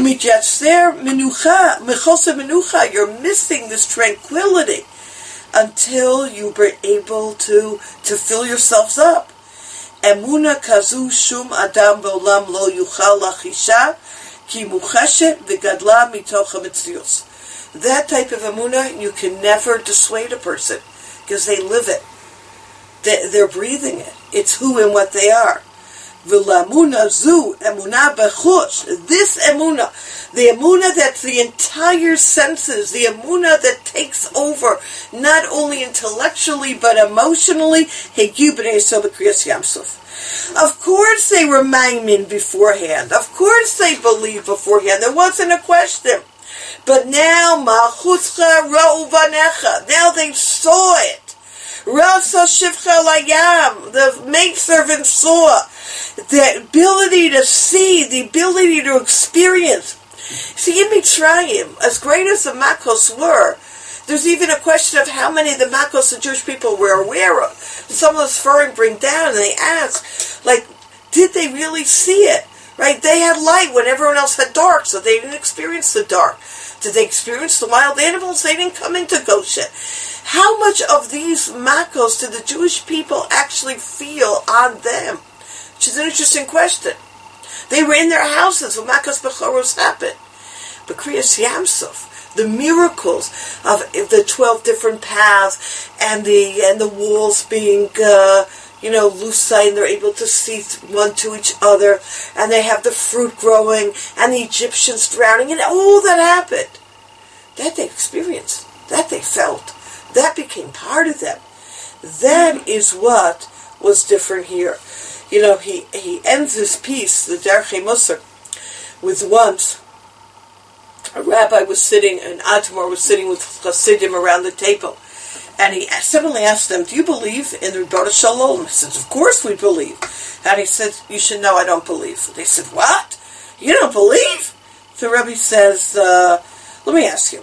missing this tranquility until you were able to, to fill yourselves up. Emuna kazu shum adam b'olam lo yuchal lachisha ki mucheshet v'gadla mitoch hametzius. That type of emuna, you can never dissuade a person because they live it. They, they're breathing it. It's who and what they are. V'lamuna zu emuna bechush. This emuna, the emuna that's the entire senses, the emuna that takes over, not only intellectually but emotionally. Hegiu b'nei Yisrael b'kriyas Yamsuf. Of course they were maimin beforehand. Of course they believed beforehand. There wasn't a question. But now, malchutzcha ra'u vanecha. Now they saw it. Rasa shivcha layam. The maidservant saw. The ability to see, the ability to experience. See, in Mitzrayim, as great as the Makos were, there's even a question of how many of the Makos the Jewish people were aware of. Some of the Sforim bring down and they ask, like, did they really see it? Right? They had light when everyone else had dark, so they didn't experience the dark. Did they experience the wild animals? They didn't come into Goshen. How much of these Makos did the Jewish people actually feel on them? Which is an interesting question. They were in their houses when Makos Bechoros happened. But Kriyas Yamsuf, the miracles of the twelve different paths and the and the walls being, uh, you know, lucite, and they're able to see one to each other, and they have the fruit growing, and the Egyptians drowning, and all that happened. That they experienced. That they felt. That became part of them. That is what was different here. You know, he, he ends this piece, the Darchei Musar, with once a rabbi was sitting, and Admor was sitting with Chassidim around the table, and he suddenly asked them, do you believe in the Ribono Shel Olam? He said, of course we believe. And he said, you should know I don't believe. They said, what? You don't believe? The Rebbe says, uh, let me ask you,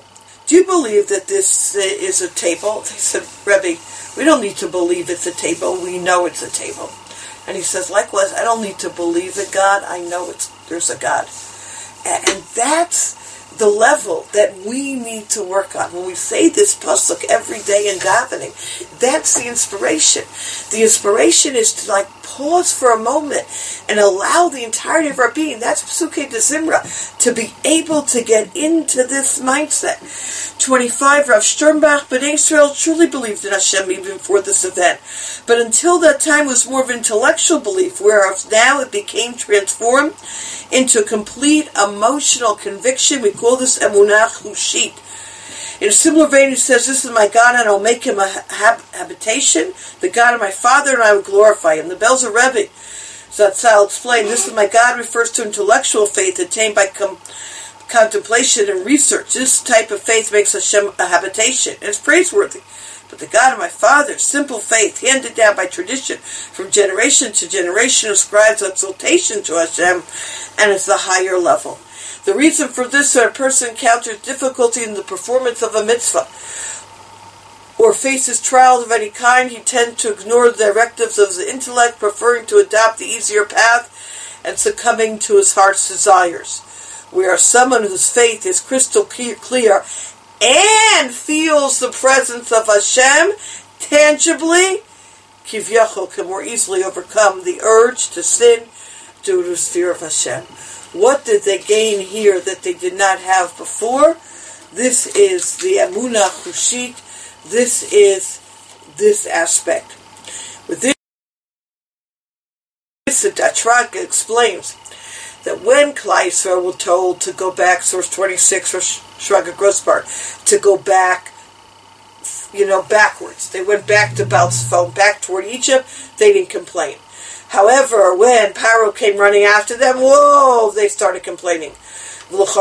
do you believe that this is a table? They said, Rebbe, we don't need to believe it's a table. We know it's a table. And he says, likewise, I don't need to believe that God. I know it's there's a God. And that's the level that we need to work on. When we say this pasuk every day in davening, that's the inspiration. The inspiration is to like pause for a moment and allow the entirety of our being, that's Psukei de Zimra, to be able to get into this mindset. twenty-five, Rav Sternbach, Bnei Israel truly believed in Hashem even before this event. But until that time it was more of an intellectual belief, whereas now it became transformed into complete emotional conviction. We call this Emunah Chushit. In a similar vein, he says, this is my God, and I'll make him a hab- habitation. The God of my father, and I will glorify him. The Belzer Rebbe, Zatzal explained, this is my God refers to intellectual faith attained by com- contemplation and research. This type of faith makes Hashem a habitation, and it's praiseworthy. But the God of my father, simple faith, handed down by tradition from generation to generation, ascribes exaltation to Hashem, and it's the higher level. The reason for this is that a person encounters difficulty in the performance of a mitzvah, or faces trials of any kind. He tends to ignore the directives of the intellect, preferring to adopt the easier path and succumbing to his heart's desires. Whereas someone whose faith is crystal clear and feels the presence of Hashem tangibly, Kivyachol can more easily overcome the urge to sin due to his fear of Hashem. What did they gain here that they did not have before? This is the Emunah Chushit. This is this aspect. With this, the Datraka explains that when Klal Yisrael were told to go back, source twenty-six, Shraga Grossbar, to go back, you know, backwards. They went back to Balsphone, back toward Egypt. They didn't complain. However, when Paro came running after them, whoa, they started complaining. They knew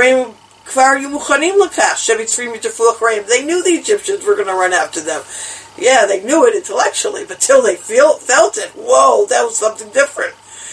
the Egyptians were going to run after them. Yeah, they knew it intellectually, but till they feel, felt it, whoa, that was something different.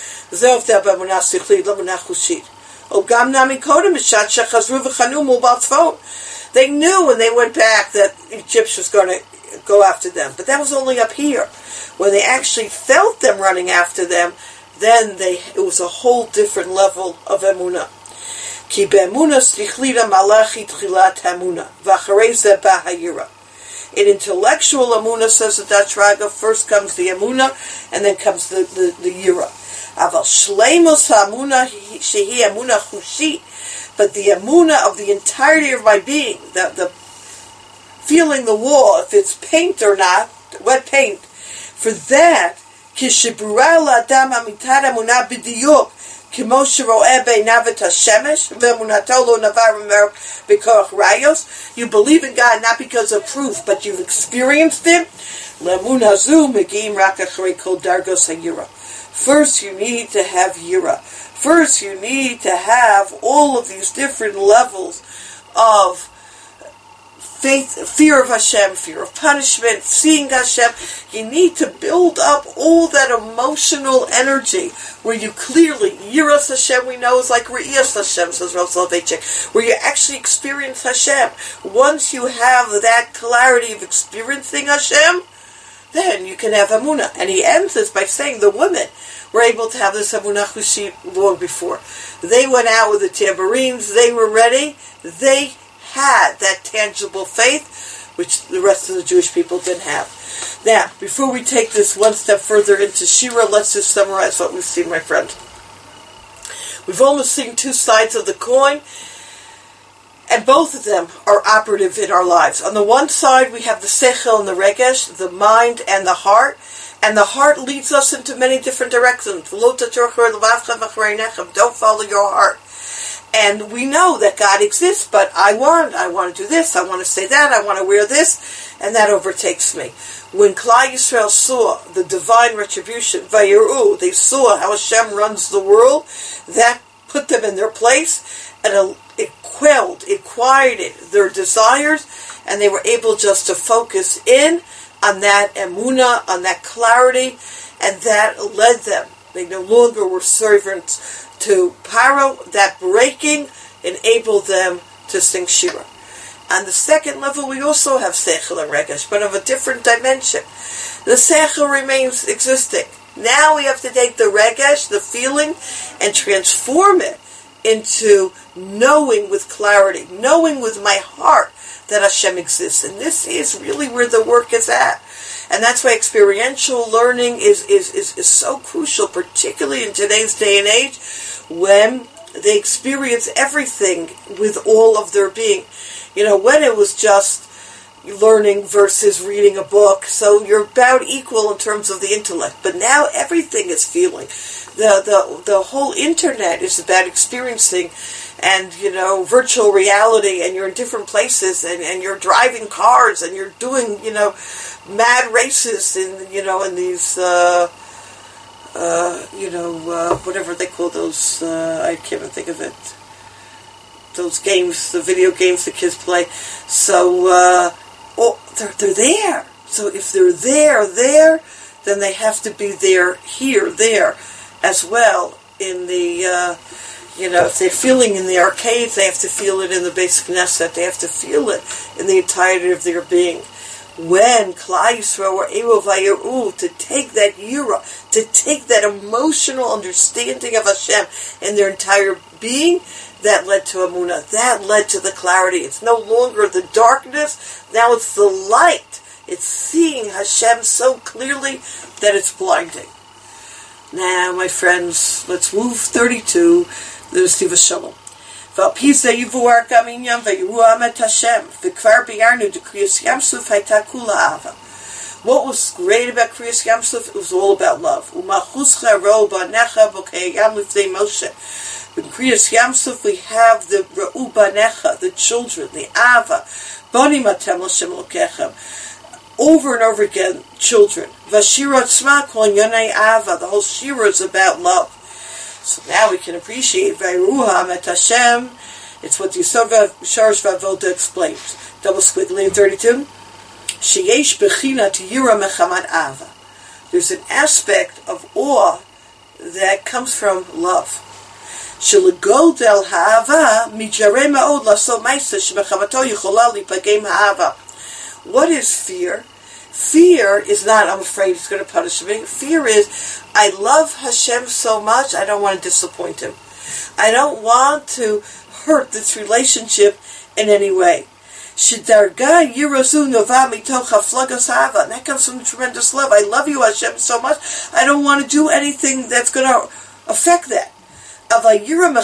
They knew when they went back that Egypt was going to go after them, but that was only up here. When they actually felt them running after them, then they it was a whole different level of emunah. Ki be'emunah stichlita malachi tchilat emunah v'acharei zeh ba hayira. In intellectual emunah, says the Datraga, first comes the emunah, and then comes the the, the yira. Aval shleimus ha'emunah shehi emunah chushit, but the emunah of the entirety of my being, the the feeling the wall, if it's paint or not, wet paint. For that, kishiburah la'adam amitat emunah b'diyuk, k'mo shero'eh be'einav et hashemesh, ve'emunato lo navar mer b'korach rayos. You believe in God not because of proof, but you've experienced it. Le'emunah zu megiim rak acharei kol dargos hayira. First, you need to have yira. First, you need to have all of these different levels of faith, fear of Hashem, fear of punishment, seeing Hashem. You need to build up all that emotional energy where you clearly, Yiras Hashem, we know, is like Re'iyas Hashem, says Rav Soloveitchik, where you actually experience Hashem. Once you have that clarity of experiencing Hashem, then you can have Emunah. And he ends this by saying the women were able to have this Emunah Chushit long before. They went out with the tambourines, they were ready, they had that tangible faith, which the rest of the Jewish people didn't have. Now, before we take this one step further into Shira, let's just summarize what we've seen, my friend. We've almost seen two sides of the coin, and both of them are operative in our lives. On the one side, we have the sechel and the regesh, the mind and the heart, and the heart leads us into many different directions. Don't follow your heart. And we know that God exists, but I want, I want to do this, I want to say that, I want to wear this, and that overtakes me. When Klal Yisrael saw the divine retribution, Vayiru, they saw how Hashem runs the world, that put them in their place, and it quelled, it quieted their desires, and they were able just to focus in on that emunah, on that clarity, and that led them. They no longer were servants to Paro. That breaking enabled them to sing Shira. On the second level, we also have Seichel and Regesh, but of a different dimension. The Seichel remains existing. Now we have to take the Regesh, the feeling, and transform it into knowing with clarity, knowing with my heart that Hashem exists. And this is really where the work is at. And that's why experiential learning is, is, is, is so crucial, particularly in today's day and age, when they experience everything with all of their being. You know, when it was just learning versus reading a book, so you're about equal in terms of the intellect. But now everything is feeling. The the the whole internet is about experiencing, and you know, virtual reality, and you're in different places, and, and you're driving cars, and you're doing, you know, mad races in, you know, in these uh, uh, you know, uh, whatever they call those, uh, I can't even think of it. Those games, the video games the kids play. So, uh, oh, they're, they're there. So if they're there, there, then they have to be there, here, there, as well. In the, uh, you know, if they're feeling in the arcades, they have to feel it in the Beis Knesset. They have to feel it in the entirety of their being. When Klal Yisrael were able vayiru, to take that yira, to take that emotional understanding of Hashem in their entire being, that led to Amunah. That led to the clarity. It's no longer the darkness. Now it's the light. It's seeing Hashem so clearly that it's blinding. Now, my friends, let's move thirty-two. The Stiva Shalom. What was great about Kriyas Yamsuf? It was all about love. In Kriyas Yamsuf, we have the Ra'u Banecha, the children, the Ava. Bani Matem L'Shem Lokechem. Over and over again, children. Vashira Tzma Kol Yonei Ava. The whole Shira is about love. So now we can appreciate Vayruha Met Hashem. It's what the Yisod Sharash Vavoda explains. Double squiggly in thirty-two. Sheyesh Bechina Tiyira Mechamad Ava. There's an aspect of awe that comes from love. Shelegodel ha'ava mijare ma'od laso ma'isa shemechavato yichola lipagem ha'ava. What is fear? Fear is not, I'm afraid he's going to punish me. Fear is, I love Hashem so much, I don't want to disappoint him. I don't want to hurt this relationship in any way. Shidarga yirazu nova mitoch haflagas ha'ava. And that comes from tremendous love. I love you, Hashem, so much, I don't want to do anything that's going to affect that. And such a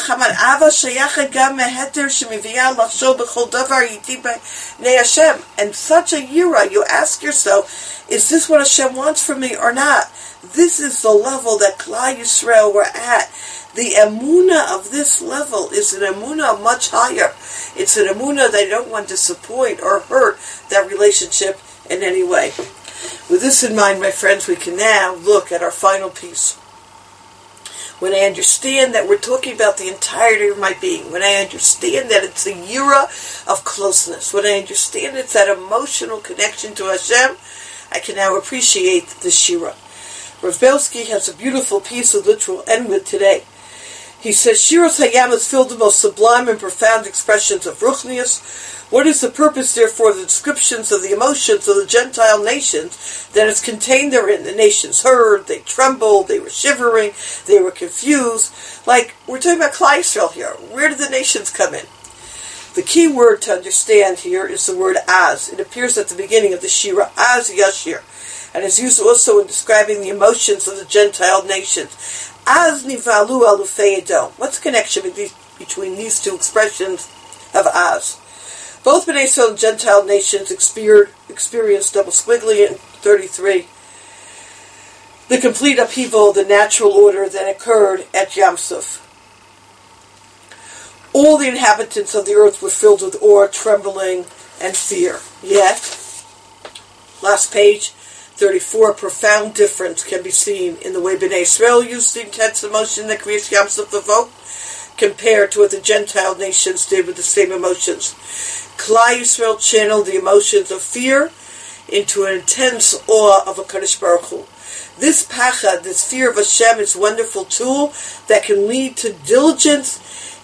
yira, you ask yourself, is this what Hashem wants from me or not? This is the level that Klal Yisrael were at. The emunah of this level is an emunah much higher. It's an emunah they don't want to disappoint or hurt that relationship in any way. With this in mind, my friends, we can now look at our final piece. When I understand that we're talking about the entirety of my being, when I understand that it's a yira of closeness, when I understand it's that emotional connection to Hashem, I can now appreciate the shira. Rav Belsky has a beautiful piece of which we'll end with today. He says, Shiras Hayam is filled with the most sublime and profound expressions of Ruchnius. What is the purpose, therefore, of the descriptions of the emotions of the Gentile nations that is contained therein? The nations heard, they trembled, they were shivering, they were confused. Like, we're talking about Klal Yisrael here. Where did the nations come in? The key word to understand here is the word az. It appears at the beginning of the Shira, az yashir, and is used also in describing the emotions of the Gentile nations. Az nivalu alufei Edom. What's the connection between these two expressions of az? Both Bnei Yisrael and Gentile nations experienced double squiggly in thirty-three. The complete upheaval of the natural order that occurred at Yam Suf. All the inhabitants of the earth were filled with awe, trembling, and fear. Yet, last page, thirty-four, a profound difference can be seen in the way Bnei Yisrael used the intense emotion that Kriyas Yam Suf evoked, compared to what the Gentile nations did with the same emotions. Klal Yisrael channeled the emotions of fear into an intense awe of HaKadosh Baruch Hu. This pachad, this fear of Hashem, is a wonderful tool that can lead to diligence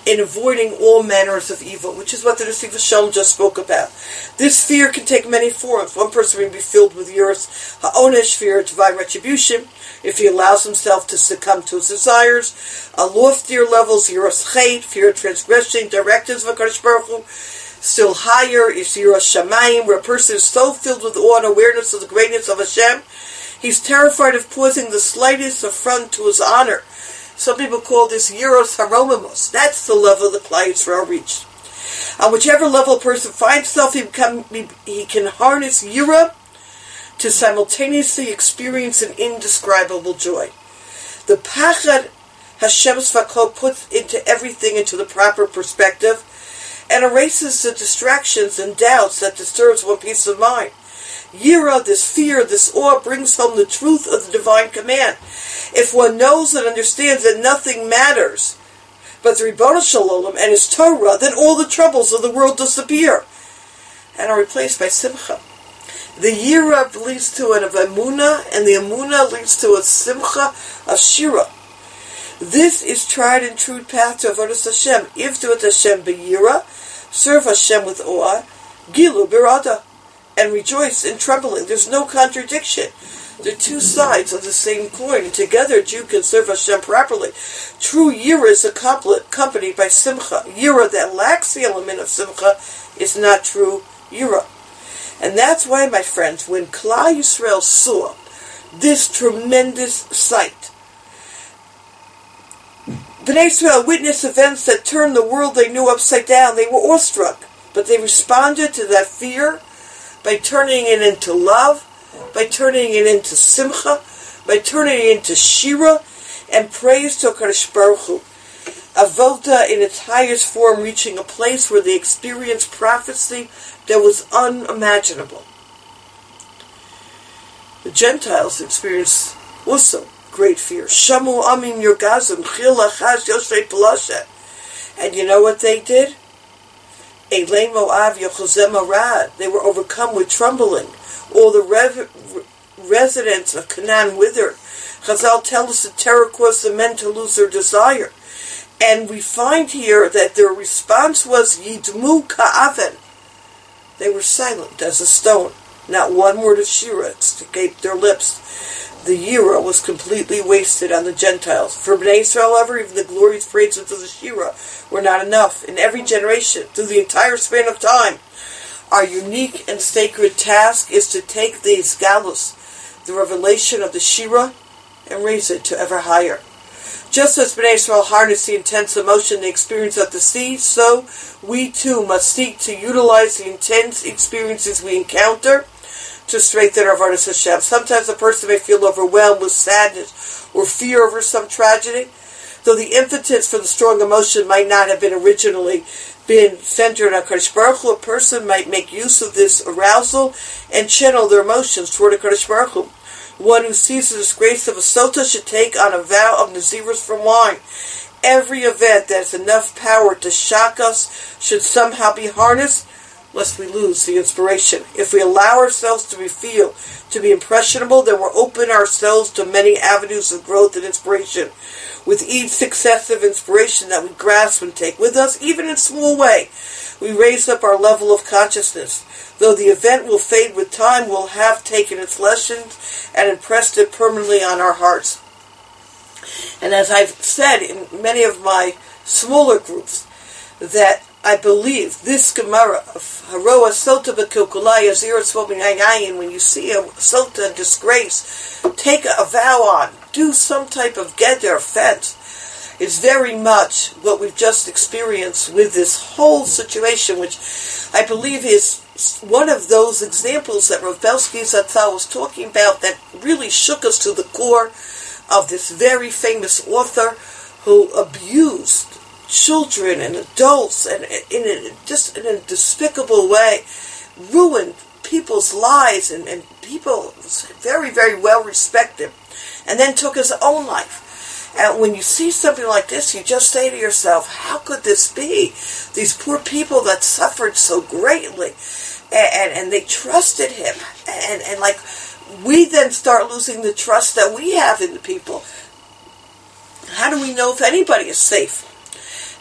in avoiding all manners of evil, which is what the Nesiv Shalom just spoke about. This fear can take many forms. One person may be filled with Yiras Ha'onesh, fear of divine retribution, if he allows himself to succumb to his desires. A loftier levels, Yiras Chet, fear of transgressing directives of HaKadosh Baruch Hu. Still higher is Yiras Shamayim, where a person is so filled with awe and awareness of the greatness of Hashem, he's terrified of causing the slightest affront to his honor. Some people call this Yiras Haromimos. That's the level the Klal Yisrael reached. On whichever level a person finds himself, he, become, he, he can harness Yira to simultaneously experience an indescribable joy. The Pachad Hashem Svako puts into everything into the proper perspective and erases the distractions and doubts that disturbs one's peace of mind. Yira, this fear, this awe, brings home the truth of the divine command. If one knows and understands that nothing matters but the Ribono Shel Olam and his Torah, then all the troubles of the world disappear and are replaced by Simcha. The Yira leads to an of Emunah, and the Emunah leads to a Simcha of Shira. This is tried and true path to Avodas Hashem. Ivdu et Hashem b'Yira, serve Hashem with awe, Gilu b'Rada, and rejoice in trembling. There's no contradiction. They're two sides of the same coin, and together a Jew can serve Hashem properly. True Yira is accompanied by Simcha. Yira that lacks the element of Simcha is not true Yira. And that's why, my friends, when Klal Yisrael saw this tremendous sight, Bnei Israel witnessed events that turned the world they knew upside down. They were awestruck, but they responded to that fear by turning it into love, by turning it into Simcha, by turning it into Shira, and praise to HaKadosh Baruch Hu. Avoda in its highest form, reaching a place where they experienced prophecy that was unimaginable. The Gentiles experienced also great fear. Shamu amim yorgazim chil lachaz yosrei pelashet. And you know what they did? Elei Moav yochozem arad. They were overcome with trembling. All the rev- residents of Canaan withered. Chazal tells us that terror caused the men to lose their desire. And we find here that their response was Yidmu ka'aven. They were silent as a stone. Not one word of Shira escaped their lips. The Yira was completely wasted on the Gentiles. For Bnei Israel, however, even the glorious praises of the Shira were not enough. In every generation, through the entire span of time, our unique and sacred task is to take the Isgalus, the revelation of the Shira, and raise it to ever higher. Just as Bnei Israel harnessed the intense emotion they experienced at the sea, so we too must seek to utilize the intense experiences we encounter to strengthen our Avodas Hashem. Sometimes a person may feel overwhelmed with sadness or fear over some tragedy. Though the impetus for the strong emotion might not have been originally been centered on HaKadosh Baruch Hu, a person might make use of this arousal and channel their emotions toward HaKadosh Baruch Hu. One who sees the disgrace of a sota should take on a vow of Nazirus from wine. Every event that has enough power to shock us should somehow be harnessed, lest we lose the inspiration. If we allow ourselves to be feel, to be impressionable, then we'll open ourselves to many avenues of growth and inspiration. With each successive inspiration that we grasp and take with us, even in a small way, we raise up our level of consciousness. Though the event will fade with time, we'll have taken its lessons and impressed it permanently on our hearts. And as I've said in many of my smaller groups, that I believe this Gemara of Haroa Sota B'Kilkulai Azir Tzvobin Hayayin, when you see a Sota disgrace, take a vow on, do some type of Geder fence. It's very much what we've just experienced with this whole situation, which I believe is one of those examples that Rav Belsky Zatzal was talking about that really shook us to the core of this very famous author who abused children and adults and in a, just in a despicable way, ruined people's lives and, and people was very, very well respected, and then took his own life. And when you see something like this, you just say to yourself, how could this be? These poor people that suffered so greatly, and, and, and they trusted him. And, and like, we then start losing the trust that we have in the people. How do we know if anybody is safe?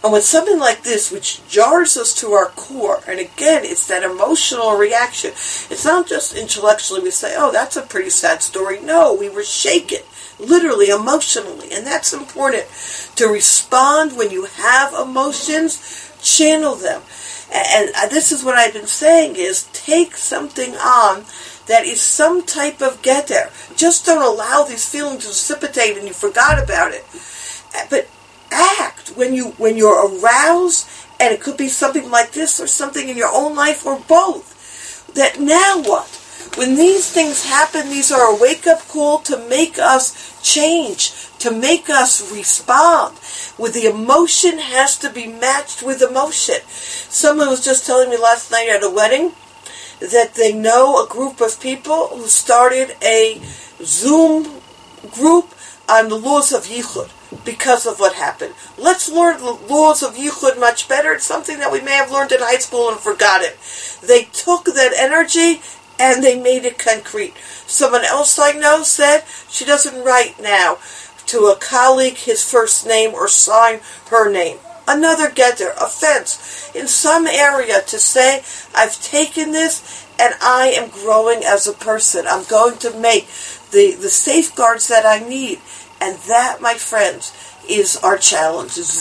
And when something like this, which jars us to our core, and again, it's that emotional reaction. It's not just intellectually we say, oh, that's a pretty sad story. No, we were shaken, literally, emotionally. And that's important, to respond when you have emotions, channel them. And this is what I've been saying is, take something on that is some type of getter. Just don't allow these feelings to precipitate and you forgot about it. But act when you when you're aroused, and it could be something like this or something in your own life or both. That now what? When these things happen, these are a wake-up call to make us change, to make us respond. With the emotion has to be matched with emotion. Someone was just telling me last night at a wedding that they know a group of people who started a Zoom group on the laws of Yichud because of what happened. Let's learn the laws of Yichud much better. It's something that we may have learned in high school and forgot it. They took that energy and they made it concrete. Someone else I know said she doesn't write now to a colleague his first name or sign her name. Another getter, offense, in some area to say, I've taken this and I am growing as a person. I'm going to make the, the safeguards that I need. And that, my friends, is our challenge. This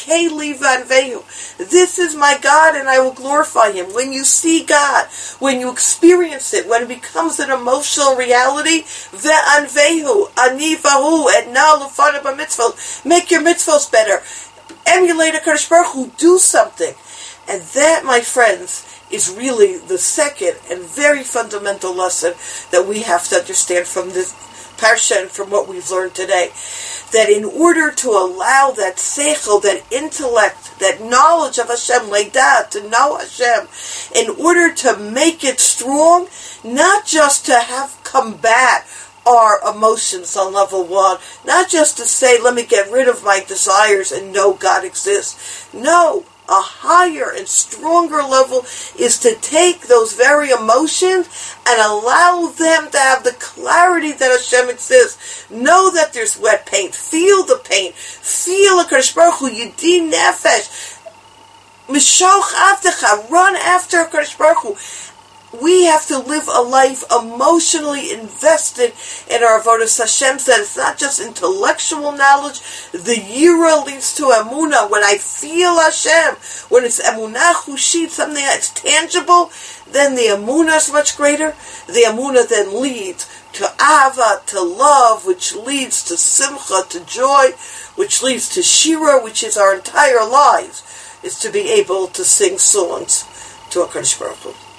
is my God and I will glorify Him. When you see God, when you experience it, when it becomes an emotional reality, make your mitzvahs better. Emulate HaKadosh Baruch Hu, do something. And that, my friends, is really the second and very fundamental lesson that we have to understand from this parsha and from what we've learned today. That in order to allow that seichel, that intellect, that knowledge of Hashem, leidah, to know Hashem, in order to make it strong, not just to have combat our emotions on level one, not just to say, let me get rid of my desires and know God exists. No, a higher and stronger level is to take those very emotions and allow them to have the clarity that Hashem exists. Know that there's wet paint. Feel the pain. Feel HaKadosh Baruch Hu, Yedi Nefesh. Mishoch Avdecha. Run after HaKadosh Baruch Hu. We have to live a life emotionally invested in our avodas Hashem. Said it's not just intellectual knowledge. The yira leads to emunah. When I feel Hashem, when it's emunah chushit, something that's tangible, then the emunah is much greater. The emunah then leads to ava, to love, which leads to simcha, to joy, which leads to shira, which is our entire lives, is to be able to sing songs to HaKadosh Baruch Hu.